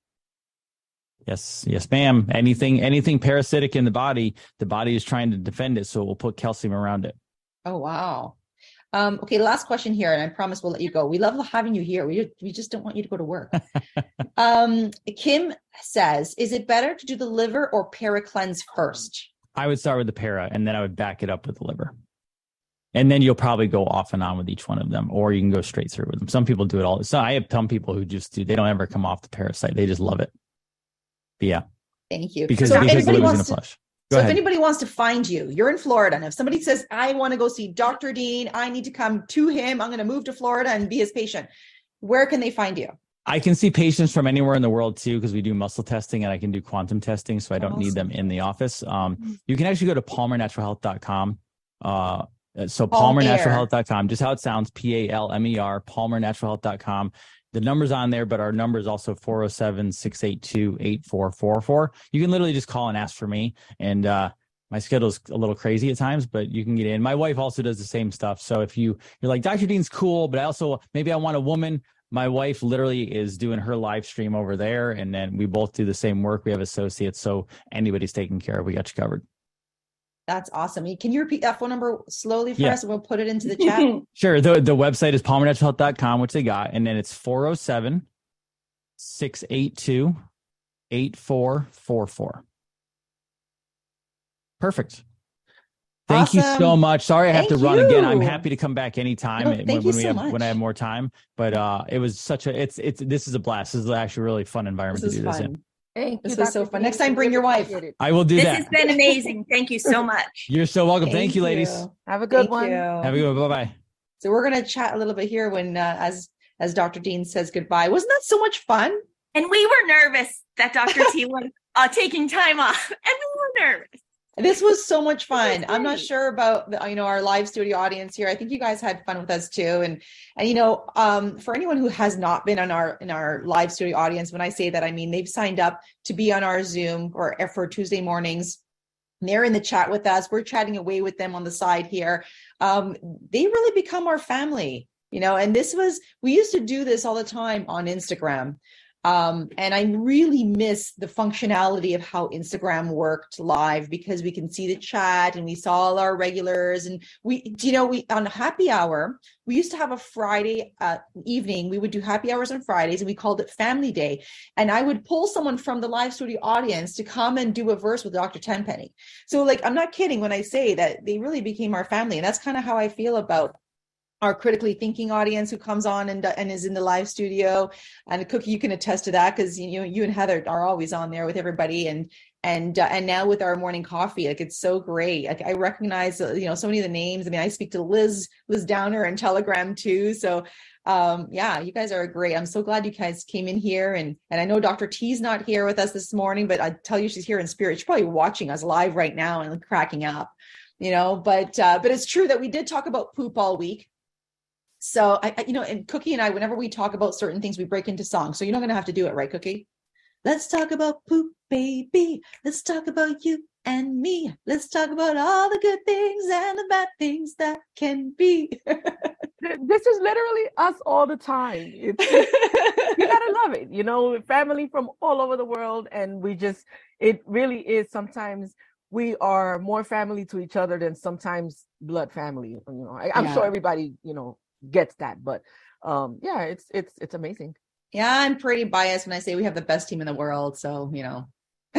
Yes. Yes, ma'am. Anything, anything parasitic in the body, the body is trying to defend it. So it will put calcium around it. Oh, wow. Um, okay, last question here, and I promise we'll let you go. We love having you here. We, we just don't want you to go to work. um, Kim says, is it better to do the liver or para cleanse first? I would start with the para, and then I would back it up with the liver. And then you'll probably go off and on with each one of them, or you can go straight through with them. Some people do it all. So I have some people who just do, they don't ever come off the parasite. They just love it. But yeah. Thank you. Because, so because the liver's going to to flush. Go so ahead. If anybody wants to find you, you're in Florida. And if somebody says, I want to go see Doctor Dean, I need to come to him, I'm going to move to Florida and be his patient, where can they find you? I can see patients from anywhere in the world too, because we do muscle testing and I can do quantum testing. So I don't awesome. need them in the office. Um, you can actually go to palmer natural health dot com. Uh, so palmer natural health dot com, just how it sounds, P A L M E R, palmer natural health dot com. The number's on there, but our number is also four oh seven, six eight two, eight four four four. You can literally just call and ask for me. And uh, my schedule's a little crazy at times, but you can get in. My wife also does the same stuff. So if you, you're like, Doctor Dean's cool, but I also, maybe I want a woman. My wife literally is doing her live stream over there. And then we both do the same work. We have associates. So anybody's taken care of. We got you covered. That's awesome. Can you repeat that phone number slowly for yeah. us? And we'll put it into the chat. Sure. The, the website is palmer natural health dot com, which they got. And then it's four oh seven, six eight two, eight four four four. Perfect. Thank awesome. you so much. Sorry I have thank to run you. again. I'm happy to come back anytime no, thank when, you when we so have much. when I have more time. But uh, it was such a it's it's this is a blast. This is actually a really fun environment this to do fun. this in. Thank this you, is so fun. Next time, bring your wife. I will do this that. This has been amazing. Thank you so much. You're so welcome. Thank, Thank you, you, ladies. Have a good Thank one. You. Have a good one. Bye bye. So we're gonna chat a little bit here when uh, as as Doctor Dean says goodbye. Wasn't that so much fun? And we were nervous that Doctor T was uh, taking time off, and we were nervous. This was so much fun. I'm not sure about the, you know, our live studio audience here. I think you guys had fun with us too. And, and, you know, um, for anyone who has not been on our, in our live studio audience, when I say that, I mean, they've signed up to be on our Zoom or for Tuesday mornings. They're in the chat with us. We're chatting away with them on the side here. Um, they really become our family, you know, and this was, we used to do this all the time on Instagram. Um, and I really miss the functionality of how Instagram worked live because we can see the chat and we saw all our regulars and we, you know, we on happy hour, we used to have a Friday uh, evening. We would do happy hours on Fridays and we called it Family Day. And I would pull someone from the live studio audience to come and do a verse with Doctor Tenpenny. So like, I'm not kidding when I say that they really became our family. And that's kind of how I feel about our critically thinking audience who comes on and, and is in the live studio. And Cookie, you can attest to that because you know you and Heather are always on there with everybody, and and uh, and now with our morning coffee, like it's so great. Like I recognize uh, you know so many of the names. I mean, I speak to Liz Liz Downer and Telegram too. So um, yeah, you guys are great. I'm so glad you guys came in here, and and I know Doctor T's not here with us this morning, but I tell you she's here in spirit. She's probably watching us live right now and cracking up, you know. But uh, but it's true that we did talk about poop all week. So I, I, you know, and Cookie and I, whenever we talk about certain things, we break into songs. So you're not going to have to do it, right, Cookie? Let's talk about poop, baby. Let's talk about you and me. Let's talk about all the good things and the bad things that can be. This is literally us all the time. It's, you gotta love it, you know, family from all over the world. And we just, it really is sometimes we are more family to each other than sometimes blood family. You know, I, I'm yeah. sure everybody, you know, gets that, but um yeah it's it's it's amazing. Yeah, I'm pretty biased when I say we have the best team in the world, so you know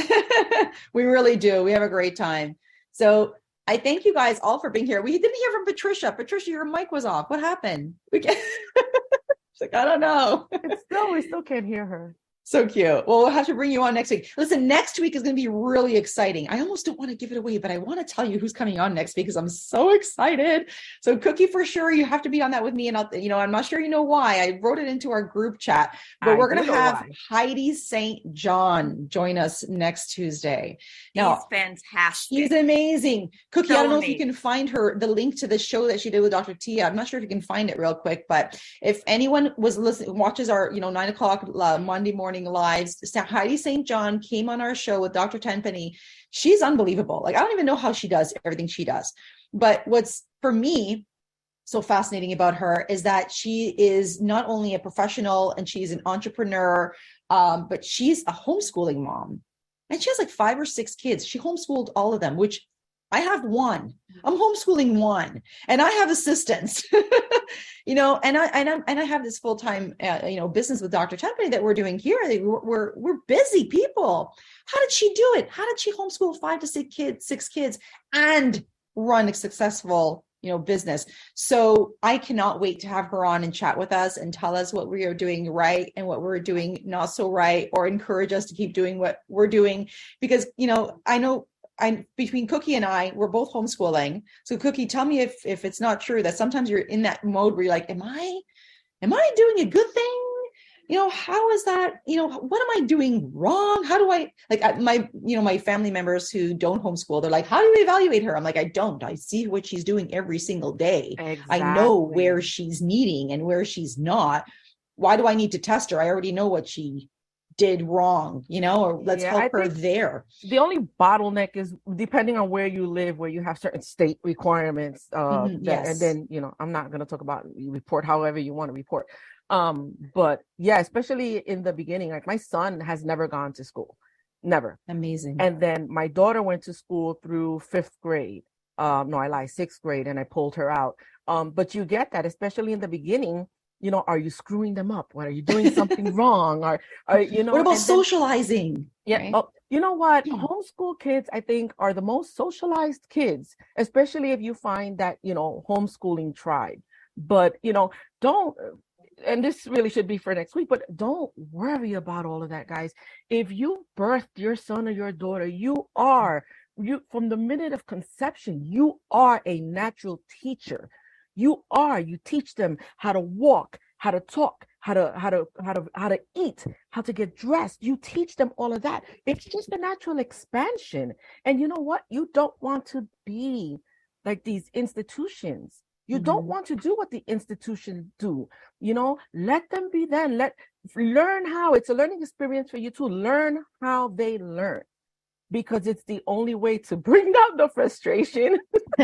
we really do. We have a great time. So I thank you guys all for being here. We didn't hear from Patricia. Patricia, your mic was off. What happened? We can... She's like, I don't know. It's still we still can't hear her. So cute. Well, we'll have to bring you on next week. Listen, next week is going to be really exciting. I almost don't want to give it away, but I want to tell you who's coming on next week because I'm so excited. So Cookie, for sure, you have to be on that with me. And I'll, you know, I'm not sure you know why. I wrote it into our group chat, but I we're going to have why. Heidi Saint John join us next Tuesday. Now, she's fantastic. She's amazing. Cookie, so I don't know amazing. if you can find her, the link to the show that she did with Doctor Tia. I'm not sure if you can find it real quick, but if anyone was listening, watches our, you know, nine o'clock uh, Monday morning lives, Heidi Saint John came on our show with Doctor Tenpenny. She's unbelievable. Like, I don't even know how she does everything she does. But what's for me so fascinating about her is that she is not only a professional and she's an entrepreneur, um, but she's a homeschooling mom. And she has like five or six kids. She homeschooled all of them, which I have one. I'm homeschooling one, and I have assistants, you know, and I, and I, and I have this full-time, uh, you know, business with Doctor Tenpenny that we're doing here. We're, we're, we're busy people. How did she do it? How did she homeschool five to six kids, six kids and run a successful, you know, business? So I cannot wait to have her on and chat with us and tell us what we are doing right and what we're doing not so right, or encourage us to keep doing what we're doing. Because, you know, I know I, between Cookie and I, we're both homeschooling. So Cookie, tell me if, if it's not true that sometimes you're in that mode where you're like, am I, am I doing a good thing? You know, how is that, you know, what am I doing wrong? How do I, like my, you know, my family members who don't homeschool, they're like, how do you evaluate her? I'm like, I don't, I see what she's doing every single day. Exactly. I know where she's needing and where she's not. Why do I need to test her? I already know what she did wrong, you know, or let's Yeah, help I her think there. The only bottleneck is depending on where you live, where you have certain state requirements. Uh, Mhm, that, yes. And then, you know, I'm not going to talk about, you report however you want to report. Um, but yeah, especially in the beginning, like my son has never gone to school, never. Amazing. And then my daughter went to school through fifth grade. Um, no, I lied, sixth grade, and I pulled her out. Um, but you get that, especially in the beginning. You know, are you screwing them up? What are you doing something wrong? Or, or you know, what about and then- socializing? Yeah. Right? Oh, you know what? Yeah. Homeschool kids, I think, are the most socialized kids, especially if you find that, you know, homeschooling tribe. But, you know, don't, and this really should be for next week, but don't worry about all of that, guys. If you birthed your son or your daughter, you are, you from the minute of conception, you are a natural teacher. You are, you teach them how to walk, how to talk, how to, how to, how to, how to eat, how to get dressed. You teach them all of that. It's just a natural expansion. And you know what? You don't want to be like these institutions. You mm-hmm. don't want to do what the institutions do. You know, let them be then. Let learn how. It's a learning experience for you to learn how they learn. Because it's the only way to bring out the frustration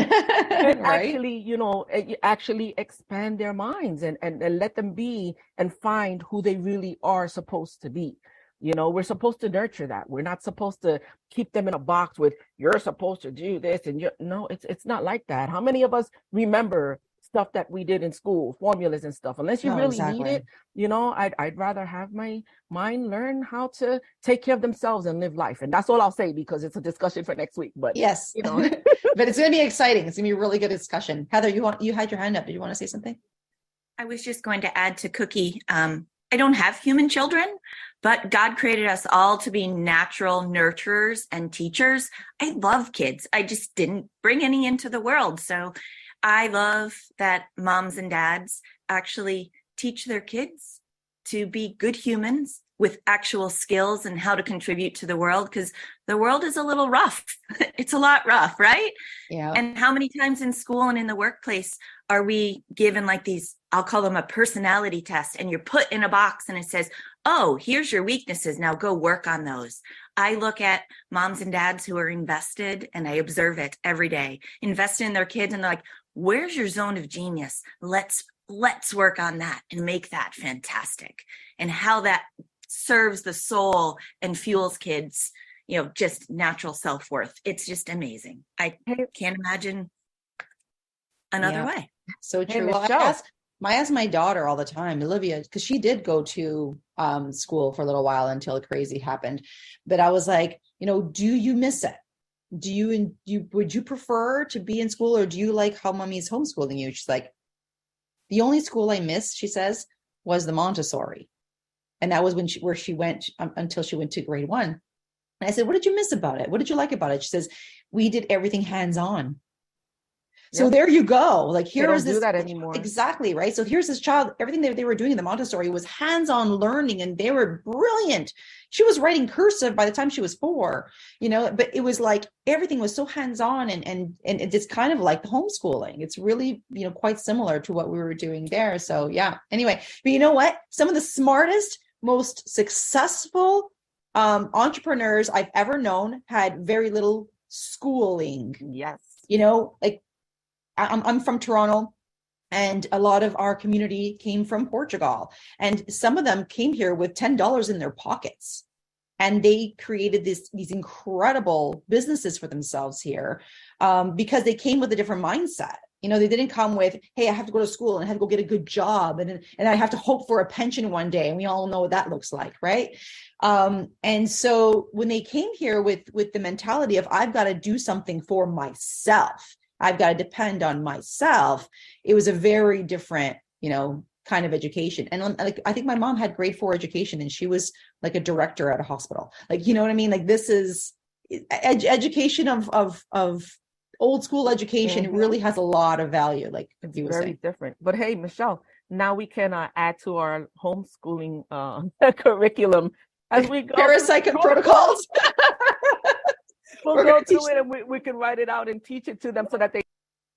and right? actually, you know, actually expand their minds and, and, and let them be and find who they really are supposed to be. You know, we're supposed to nurture that. We're not supposed to keep them in a box with, you're supposed to do this. And you no, it's it's not like that. How many of us remember stuff that we did in school, formulas and stuff? Unless you no, really exactly. need it, you know, I'd, I'd rather have my mind learn how to take care of themselves and live life. And that's all I'll say, because it's a discussion for next week. But yes, you know, but it's going to be exciting. It's going to be a really good discussion. Heather, you want, you had your hand up. Did you want to say something? I was just going to add to Cookie. Um, I don't have human children, but God created us all to be natural nurturers and teachers. I love kids. I just didn't bring any into the world. So I love that moms and dads actually teach their kids to be good humans with actual skills and how to contribute to the world, because the world is a little rough. It's a lot rough, right? Yeah. And how many times in school and in the workplace are we given like these, I'll call them a personality test, and you're put in a box and it says, oh, here's your weaknesses. Now go work on those. I look at moms and dads who are invested, and I observe it every day, invested in their kids, and they're like, where's your zone of genius? Let's let's work on that and make that fantastic. And how that serves the soul and fuels kids, you know, just natural self-worth. It's just amazing. I can't imagine another yeah. way. So Hey, true. Well, I Michelle. ask, I ask my daughter all the time, Olivia, because she did go to um, school for a little while until crazy happened. But I was like, you know, do you miss it? Do you, you would you prefer to be in school, or do you like how mommy's homeschooling you? She's like, the only school I missed, she says, was the Montessori. And that was when she, where she went um, until she went to grade one. And I said, what did you miss about it? What did you like about it? She says, we did everything hands-on. So Yep. there you go. Like, here They is don't this do that anymore. Exactly. Right. So here's this child, everything that they were doing in the Montessori was hands-on learning, and they were brilliant. She was writing cursive by the time she was four, you know, but it was like, everything was so hands-on, and, and, and it's kind of like the homeschooling. It's really, you know, quite similar to what we were doing there. So yeah. Anyway, but you know what? Some of the smartest, most successful um, entrepreneurs I've ever known had very little schooling. Yes. You know, like, I'm, I'm from Toronto, and a lot of our community came from Portugal, and some of them came here with ten dollars in their pockets. and they created this, these incredible businesses for themselves here um, because they came with a different mindset. You know, they didn't come with, hey, I have to go to school and I have to go get a good job and, and I have to hope for a pension one day. And we all know what that looks like, right? Um, and so when they came here with, with the mentality of, I've got to do something for myself, I've got to depend on myself, it was a very different, you know, kind of education. And like, I think my mom had grade four education and she was like a director at a hospital. Like, you know what I mean? Like this is ed- education of, of, of, old school education. Mm-hmm. It really has a lot of value, like it's you were very saying. Different. But hey, Michelle, now we can uh, add to our homeschooling uh, curriculum as we go. Parapsychic protocols. We'll We're go through it and we, we can write it out and teach it to them so that they.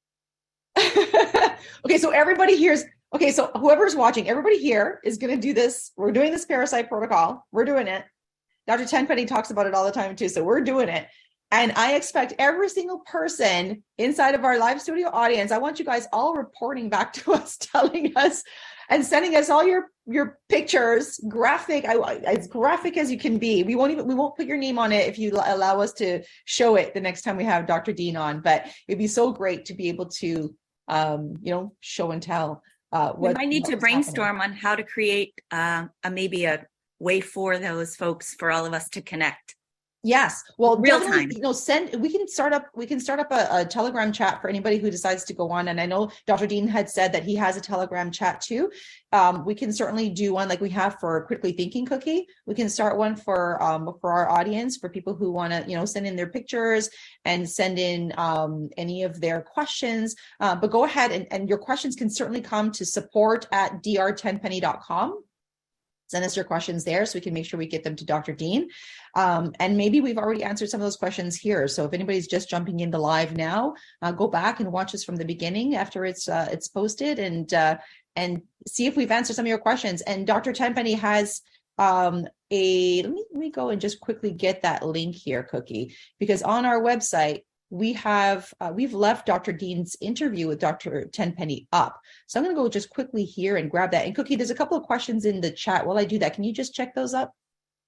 Okay, so everybody here's okay. So whoever's watching, everybody here is going to do this. We're doing this parasite protocol. We're doing it. Doctor Tenpenny talks about it all the time too. So we're doing it. And I expect every single person inside of our live studio audience, I want you guys all reporting back to us, telling us and sending us all your, your pictures, graphic, as graphic as you can be. We won't even, we won't put your name on it if you allow us to show it the next time we have Doctor Dean on, but it'd be so great to be able to, um, you know, show and tell. Uh, what, we might need to brainstorm happening. On how to create uh, a, maybe a way for those folks, for all of us to connect. Yes. Well, real time. You know, send, we can start up, we can start up a, a Telegram chat for anybody who decides to go on. And I know Doctor Dean had said that he has a Telegram chat too. Um, we can certainly do one like we have for Critically Thinking Cookie. We can start one for, um, for our audience, for people who want to, you know, send in their pictures and send in, um, any of their questions. Uh, but go ahead and, and your questions can certainly come to support at d r tenpenny dot com. Send us your questions there so we can make sure we get them to Doctor Dean. Um, and maybe we've already answered some of those questions here. So if anybody's just jumping into live now, uh, go back and watch us from the beginning after it's uh, it's posted and uh, and see if we've answered some of your questions. And Doctor Tenpenny has um, a, let me, let me go and just quickly get that link here, Cookie, because on our website, we have, uh, we've left Doctor Dean's interview with Doctor Tenpenny up. So I'm going to go just quickly here and grab that. And Cookie, there's a couple of questions in the chat. While I do that, can you just check those up?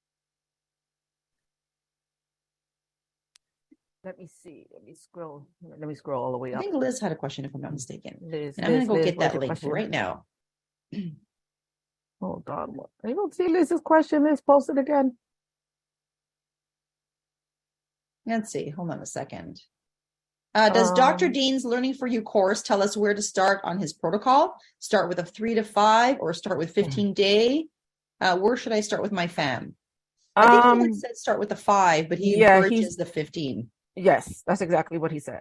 Let me see. Let me scroll. Let me scroll all the way up. I think Liz had a question, if I'm not mistaken. Liz, and I'm going to go Liz, get that link question? right now. Hold on. I don't see Liz's question. Liz, post it again. Let's see. Hold on a second. Uh, does um, Doctor Dean's Learning for You course tell us where to start on his protocol? Start with a three to five or start with fifteen day? Uh, where should I start with my fam? I think um, he had said start with the five, but he yeah, encourages the fifteen. Yes, that's exactly what he said.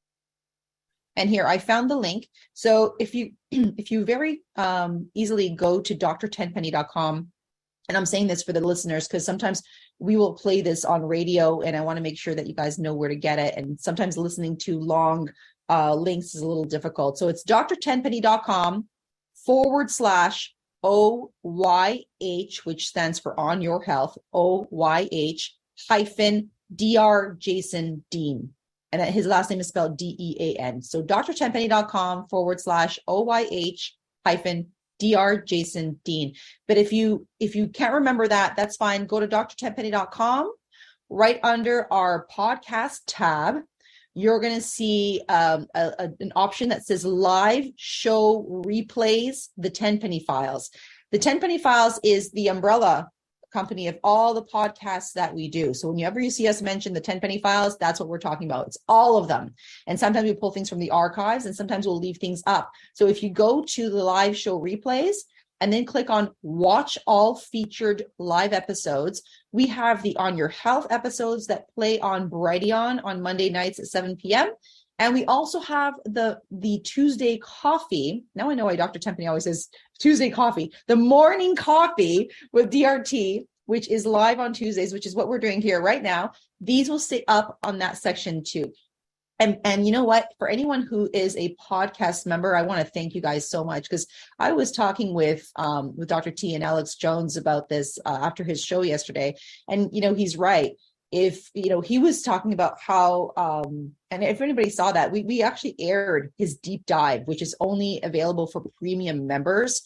And here I found the link. So if you if you very um, easily go to d r tenpenny dot com, and I'm saying this for the listeners because sometimes we will play this on radio and I want to make sure that you guys know where to get it. And sometimes listening to long uh, links is a little difficult. So it's d r tenpenny dot com forward slash O Y H, which stands for On Your Health, O Y H hyphen D R Jason Dean. And his last name is spelled D E A N. So d r tenpenny dot com forward slash O Y H hyphen D R Jason Dean. But if you if you can't remember that, that's fine. Go to d r tenpenny dot com. Right under our podcast tab, you're going to see um, a, a, an option that says live show replays, the Tenpenny Files. The Tenpenny Files is the umbrella company of all the podcasts that we do. So whenever you see us mention the Tenpenny Files, that's what we're talking about. It's all of them. And sometimes we pull things from the archives and sometimes we'll leave things up. So if you go to the live show replays and then click on watch all featured live episodes, we have the On Your Health episodes that play on Brighteon on Monday nights at seven p.m. And we also have the, the Tuesday coffee. Now I know why Doctor Tenpenny always says Tuesday coffee, the morning coffee with D R T, which is live on Tuesdays, which is what we're doing here right now. These will stay up on that section too. And, and you know what, for anyone who is a podcast member, I want to thank you guys so much because I was talking with, um, with Doctor T and Alex Jones about this uh, after his show yesterday. And, you know, he's right. If, you know, he was talking about how, um, and if anybody saw that, we, we actually aired his deep dive, which is only available for premium members.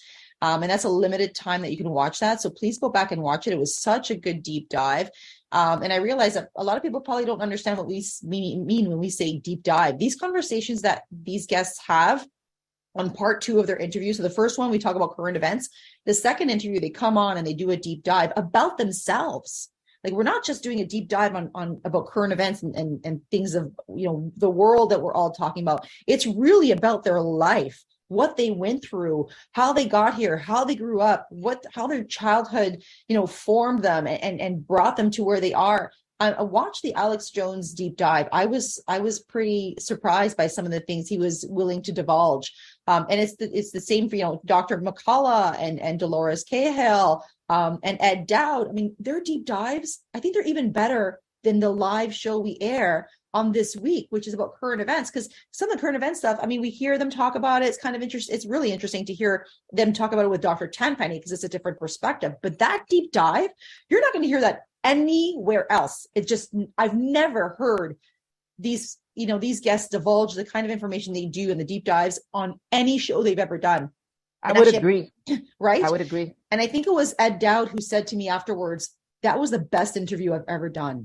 Um, and that's a limited time that you can watch that. So please go back and watch it. It was such a good deep dive. Um, and I realize that a lot of people probably don't understand what we mean, mean when we say deep dive. These conversations that these guests have on part two of their interview. So the first one, we talk about current events. The second interview, they come on and they do a deep dive about themselves. Like, we're not just doing a deep dive on, on about current events and, and, and things of, you know, the world that we're all talking about. It's really about their life, what they went through, how they got here, how they grew up, what, how their childhood, you know, formed them and, and, and brought them to where they are. I, I watched the Alex Jones deep dive. I was, I was pretty surprised by some of the things he was willing to divulge. Um, and it's the, it's the same for, you know, Doctor McCullough and, and Dolores Cahill, um, and Ed Dowd. I mean, their deep dives, I think they're even better than the live show we air on this week, which is about current events. Because some of the current event stuff, I mean, we hear them talk about it. It's kind of interesting. It's really interesting to hear them talk about it with Doctor Tenpenny, because it's a different perspective. But that deep dive, you're not going to hear that anywhere else. It just, I've never heard these, you know, these guests divulge the kind of information they do in the deep dives on any show they've ever done. I And would actually, agree. right? I would agree. And I think it was Ed Dowd who said to me afterwards, that was the best interview I've ever done.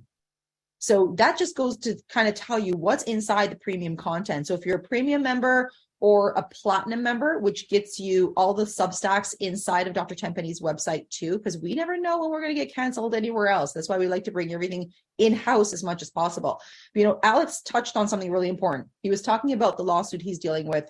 So that just goes to kind of tell you what's inside the premium content. So if you're a premium member or a platinum member, which gets you all the Substacks inside of Doctor Tenpenny's website too, because we never know when we're going to get canceled anywhere else. That's why we like to bring everything in-house as much as possible. You know, Alex touched on something really important. He was talking about the lawsuit he's dealing with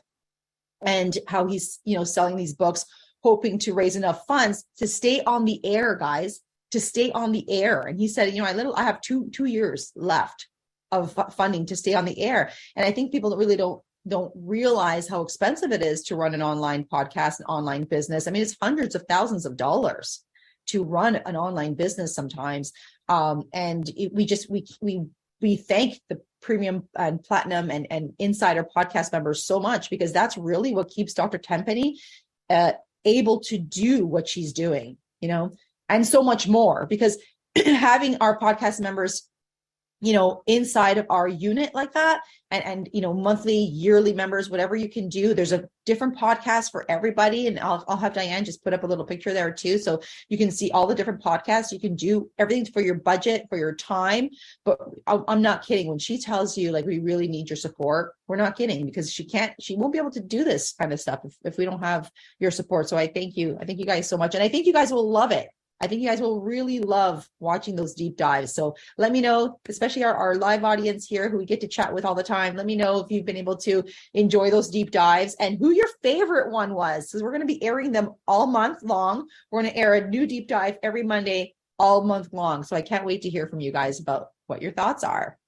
and how he's, you know, selling these books, hoping to raise enough funds to stay on the air, guys, to stay on the air. And he said, you know, I little, I have two, two years left of f- funding to stay on the air. And I think people really don't, don't realize how expensive it is to run an online podcast, an online business. I mean, it's hundreds of thousands of dollars to run an online business sometimes. Um, and it, we just, we, we, we thank the premium and platinum and, and insider podcast members so much, because that's really what keeps Doctor Tenpenny uh, able to do what she's doing, you know, and so much more, because having our podcast members, you know, inside of our unit like that, and, and, you know, monthly, yearly members, whatever you can do, there's a different podcast for everybody. And I'll, I'll have Diane just put up a little picture there too. So you can see all the different podcasts. You can do everything for your budget, for your time. But I, I'm not kidding. When she tells you, like, we really need your support, we're not kidding, because she can't, she won't be able to do this kind of stuff if, if we don't have your support. So I thank you. I thank you guys so much. And I think you guys will love it. I think you guys will really love watching those deep dives. So let me know, especially our, our live audience here who we get to chat with all the time. Let me know if you've been able to enjoy those deep dives and who your favorite one was, because we're going to be airing them all month long. We're going to air a new deep dive every Monday all month long. So I can't wait to hear from you guys about what your thoughts are.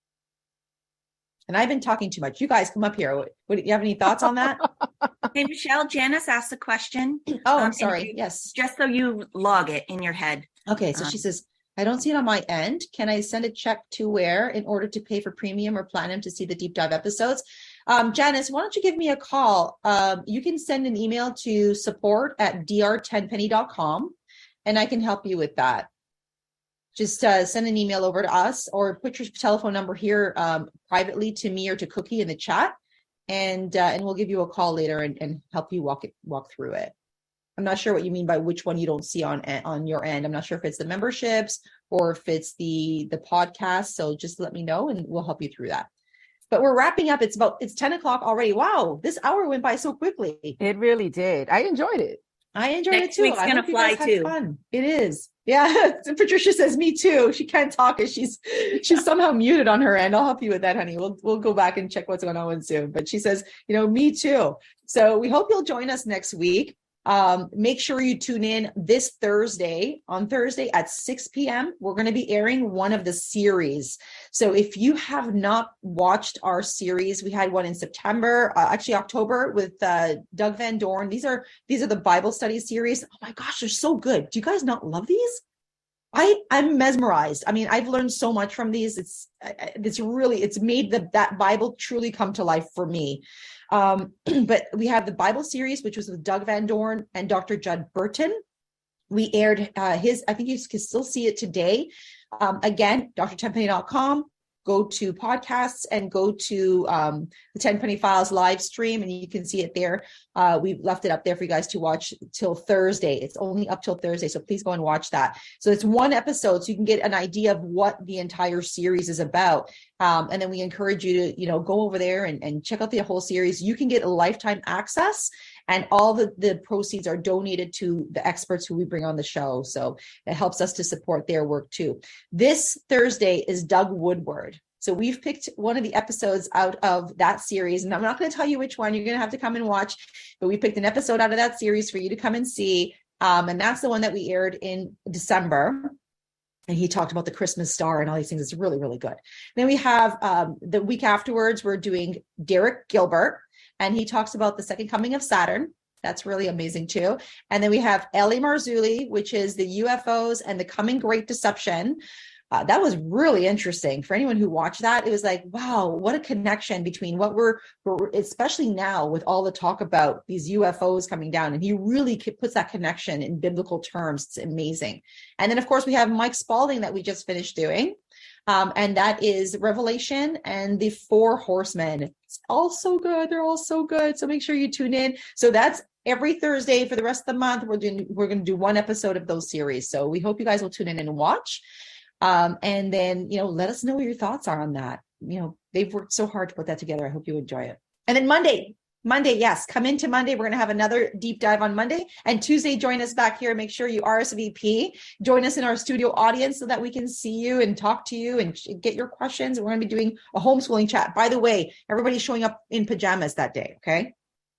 And I've been talking too much. You guys come up here. What, what, do you have any thoughts on that? Hey, Michelle, Janice asked a question. Oh, I'm um, sorry. you, Yes. Just so you log it in your head. Okay. So um, she says, I don't see it on my end. Can I send a check to where in order to pay for premium or platinum to see the deep dive episodes? Um, Janice, why don't you give me a call? Um, you can send an email to support at d r tenpenny dot com and I can help you with that. Just uh, send an email over to us or put your telephone number here um, privately to me or to Cookie in the chat. And uh, and we'll give you a call later and, and help you walk it walk through it. I'm not sure what you mean by which one you don't see on on your end. I'm not sure if it's the memberships or if it's the the podcast. So just let me know and we'll help you through that. But we're wrapping up. It's about it's ten o'clock already. Wow, this hour went by so quickly. It really did. I enjoyed it. I enjoyed Next it too. week's I gonna hope you fly guys had too. Fun. It is. Yeah. Patricia says me too. She can't talk as she's she's somehow muted on her end. I'll help you with that, honey. We'll we'll go back and check what's going on soon. But she says, you know, me too. So we hope you'll join us next week. Um, make sure you tune in this Thursday. On Thursday at six p.m., we're going to be airing one of the series. So if you have not watched our series, we had one in September, uh, actually October with uh, Doug Van Dorn. These are these are the Bible study series. Oh my gosh, they're so good. Do you guys not love these? I I'm mesmerized. I mean, I've learned so much from these. It's it's really it's made the that Bible truly come to life for me. Um, but we have the Bible series, which was with Doug Van Dorn and Doctor Judd Burton. We aired uh, his, I think you can still see it today. Um, again, d r tenpenny dot com. go to podcasts and go to um, the Tenpenny Files live stream, and you can see it there. Uh, we've left it up there for you guys to watch till Thursday. It's only up till Thursday, so please go and watch that. So it's one episode, so you can get an idea of what the entire series is about. Um, and then we encourage you to, you know, go over there and, and check out the whole series. You can get a lifetime access, and all the, the proceeds are donated to the experts who we bring on the show. So it helps us to support their work too. This Thursday is Doug Woodward. So we've picked one of the episodes out of that series, and I'm not going to tell you which one. You're going to have to come and watch, but we picked an episode out of that series for you to come and see. Um, and that's the one that we aired in December. And he talked about the Christmas star and all these things. It's really, really good. Then we have um, the week afterwards, we're doing Derek Gilbert, and he talks about the second coming of Saturn. That's really amazing too. And then we have Ellie Marzulli, which is the U F Os and the coming Great Deception. Uh, that was really interesting for anyone who watched that. It was like, wow, what a connection between what we're, we're especially now with all the talk about these U F Os coming down. And he really puts that connection in biblical terms. It's amazing. And then, of course, we have Mike Spalding that we just finished doing. Um, and that is Revelation and the Four Horsemen. It's all so good. They're all so good. So make sure you tune in. So that's every Thursday for the rest of the month. We're doing, we're going to do one episode of those series. So we hope you guys will tune in and watch. Um, and then, you know, let us know what your thoughts are on that. You know, they've worked so hard to put that together. I hope you enjoy it. And then Monday, Monday, yes, come into Monday. We're going to have another deep dive on Monday, and Tuesday, join us back here. Make sure you R S V P, join us in our studio audience so that we can see you and talk to you and get your questions. We're going to be doing a homeschooling chat. By the way, everybody's showing up in pajamas that day. Okay.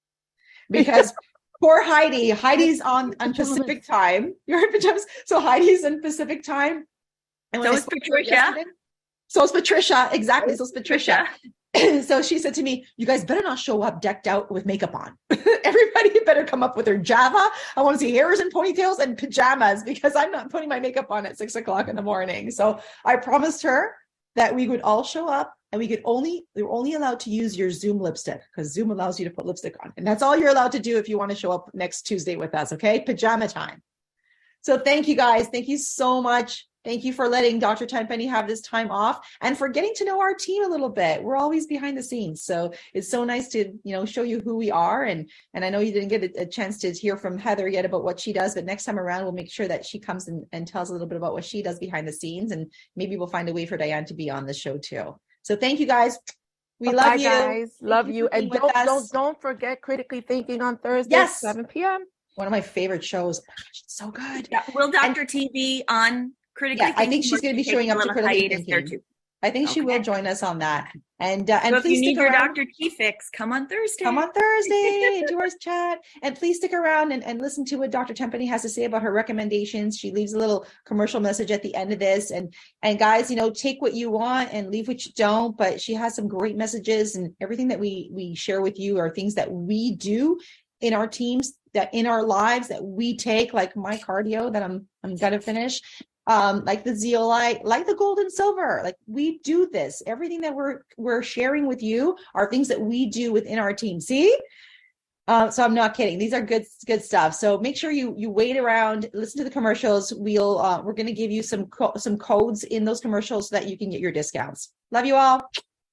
Because poor Heidi, Heidi's on, on Pacific time. You're in pajamas. So Heidi's in Pacific time. And so is Patricia. So is Patricia. Exactly. So is Patricia. So she said to me, you guys better not show up decked out with makeup on. Everybody better come up with their Java. I want to see hairs and ponytails and pajamas, because I'm not putting my makeup on at six o'clock in the morning. So I promised her that we would all show up, and we could only, we were only allowed to use your Zoom lipstick, because Zoom allows you to put lipstick on. And that's all you're allowed to do if you want to show up next Tuesday with us. Okay. Pajama time. So thank you guys. Thank you so much. Thank you for letting Doctor Tenpenny have this time off, and for getting to know our team a little bit. We're always behind the scenes. So it's so nice to, you know, show you who we are. And, and I know you didn't get a, a chance to hear from Heather yet about what she does, but next time around, we'll make sure that she comes and, and tells a little bit about what she does behind the scenes. And maybe we'll find a way for Diane to be on the show too. So thank you guys. We Bye, love you. Guys. Thank love you. you. And don't, don't, don't forget Critically Thinking on Thursday, yes. seven p.m. One of my favorite shows. Oh, it's so good. Yeah. Will Doctor And, T V on Critically yeah, I think she's going to be showing up to Critically Thinking. Too. I think okay. she will join us on that. And uh, and so please if you need stick your around. Doctor T fix, come on Thursday. Come on Thursday, do our chat. And please stick around and, and listen to what Doctor Tenpenny has to say about her recommendations. She leaves a little commercial message at the end of this. And and guys, you know, take what you want and leave what you don't. But she has some great messages, and everything that we we share with you are things that we do in our teams, that in our lives that we take, like my cardio that I'm I'm gonna finish. Um, like the zeolite, like the gold and silver, like we do this. Everything that we're we're sharing with you are things that we do within our team. See, uh, so I'm not kidding. These are good good stuff. So make sure you you wait around, listen to the commercials. We'll uh, we're going to give you some co- some codes in those commercials so that you can get your discounts. Love you all.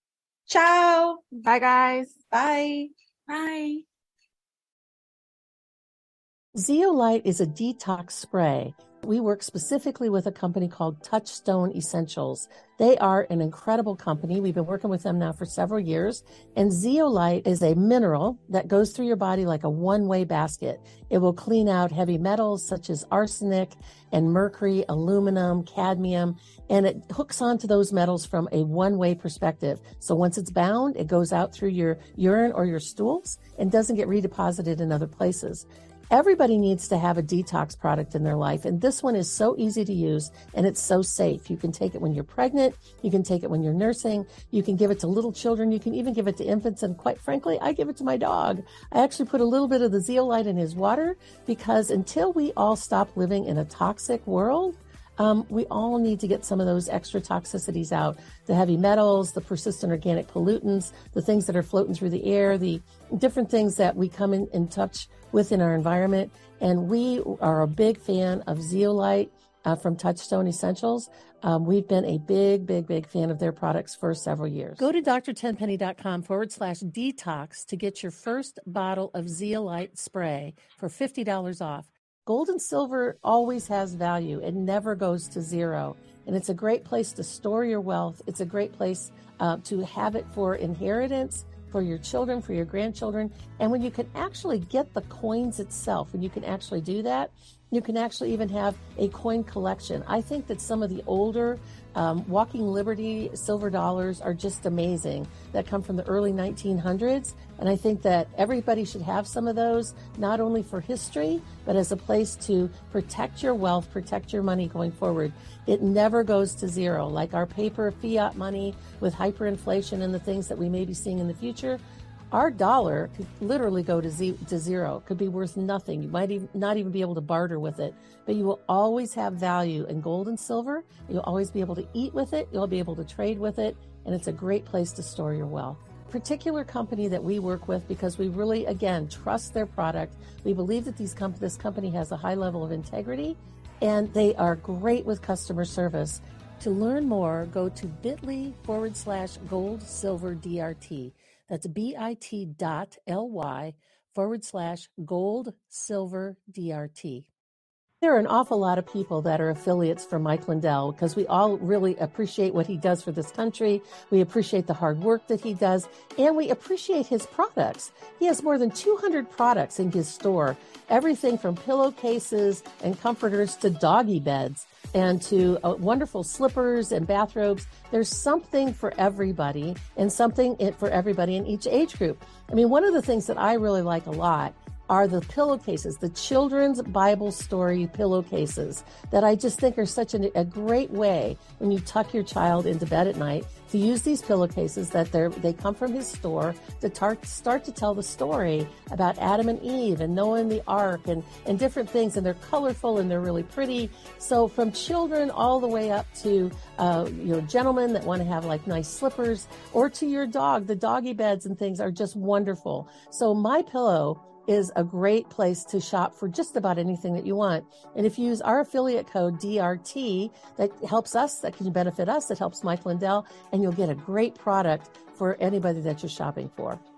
Ciao. Bye, guys. Bye. Bye. Zeolite is a detox spray. We work specifically with a company called Touchstone Essentials. They are an incredible company. We've been working with them now for several years. And zeolite is a mineral that goes through your body like a one-way basket. It will clean out heavy metals such as arsenic and mercury, aluminum, cadmium, and it hooks onto those metals from a one-way perspective. So once it's bound, it goes out through your urine or your stools and doesn't get redeposited in other places. Everybody needs to have a detox product in their life, and this one is so easy to use, and it's so safe. You can take it when you're pregnant, you can take it when you're nursing, you can give it to little children, you can even give it to infants, and quite frankly, I give it to my dog. I actually put a little bit of the zeolite in his water, because until we all stop living in a toxic world, Um, we all need to get some of those extra toxicities out, the heavy metals, the persistent organic pollutants, the things that are floating through the air, the different things that we come in, in touch with in our environment. And we are a big fan of zeolite. uh, from Touchstone Essentials. Um, we've been a big, big, big fan of their products for several years. Go to drtenpenny.com forward slash detox to get your first bottle of Zeolite spray for fifty dollars off. Gold and silver always has value. It never goes to zero. And it's a great place to store your wealth. It's a great place uh, to have it for inheritance, for your children, for your grandchildren. And when you can actually get the coins itself, when you can actually do that, you can actually even have a coin collection. I think that some of the older um, Walking Liberty silver dollars are just amazing that come from the early nineteen hundreds. And I think that everybody should have some of those, not only for history, but as a place to protect your wealth, protect your money going forward. It never goes to zero. Like our paper fiat money with hyperinflation and the things that we may be seeing in the future, our dollar could literally go to, z- to zero, could be worth nothing. You might even not even be able to barter with it, but you will always have value in gold and silver. You'll always be able to eat with it. You'll be able to trade with it. And it's a great place to store your wealth. Particular company that we work with because we really, again, trust their product. We believe that these com- this company has a high level of integrity and they are great with customer service. To learn more, go to bit.ly forward slash gold silver DRT. That's bit.ly forward slash gold silver DRT. There are an awful lot of people that are affiliates for Mike Lindell because we all really appreciate what he does for this country. We appreciate the hard work that he does, and we appreciate his products. He has more than two hundred products in his store, everything from pillowcases and comforters to doggy beds and to uh, wonderful slippers and bathrobes. There's something for everybody and something for everybody in each age group. I mean, one of the things that I really like a lot are the pillowcases, the children's Bible story pillowcases that I just think are such an, a great way when you tuck your child into bed at night to use these pillowcases that they're, they come from his store to tar- start to tell the story about Adam and Eve and Noah and the ark and, and different things. And they're colorful and they're really pretty. So from children all the way up to, uh, you know, gentlemen that want to have like nice slippers, or to your dog, the doggy beds and things are just wonderful. So My Pillow is a great place to shop for just about anything that you want. And if you use our affiliate code D R T, that helps us, that can benefit us, that helps Mike Lindell, and you'll get a great product for anybody that you're shopping for.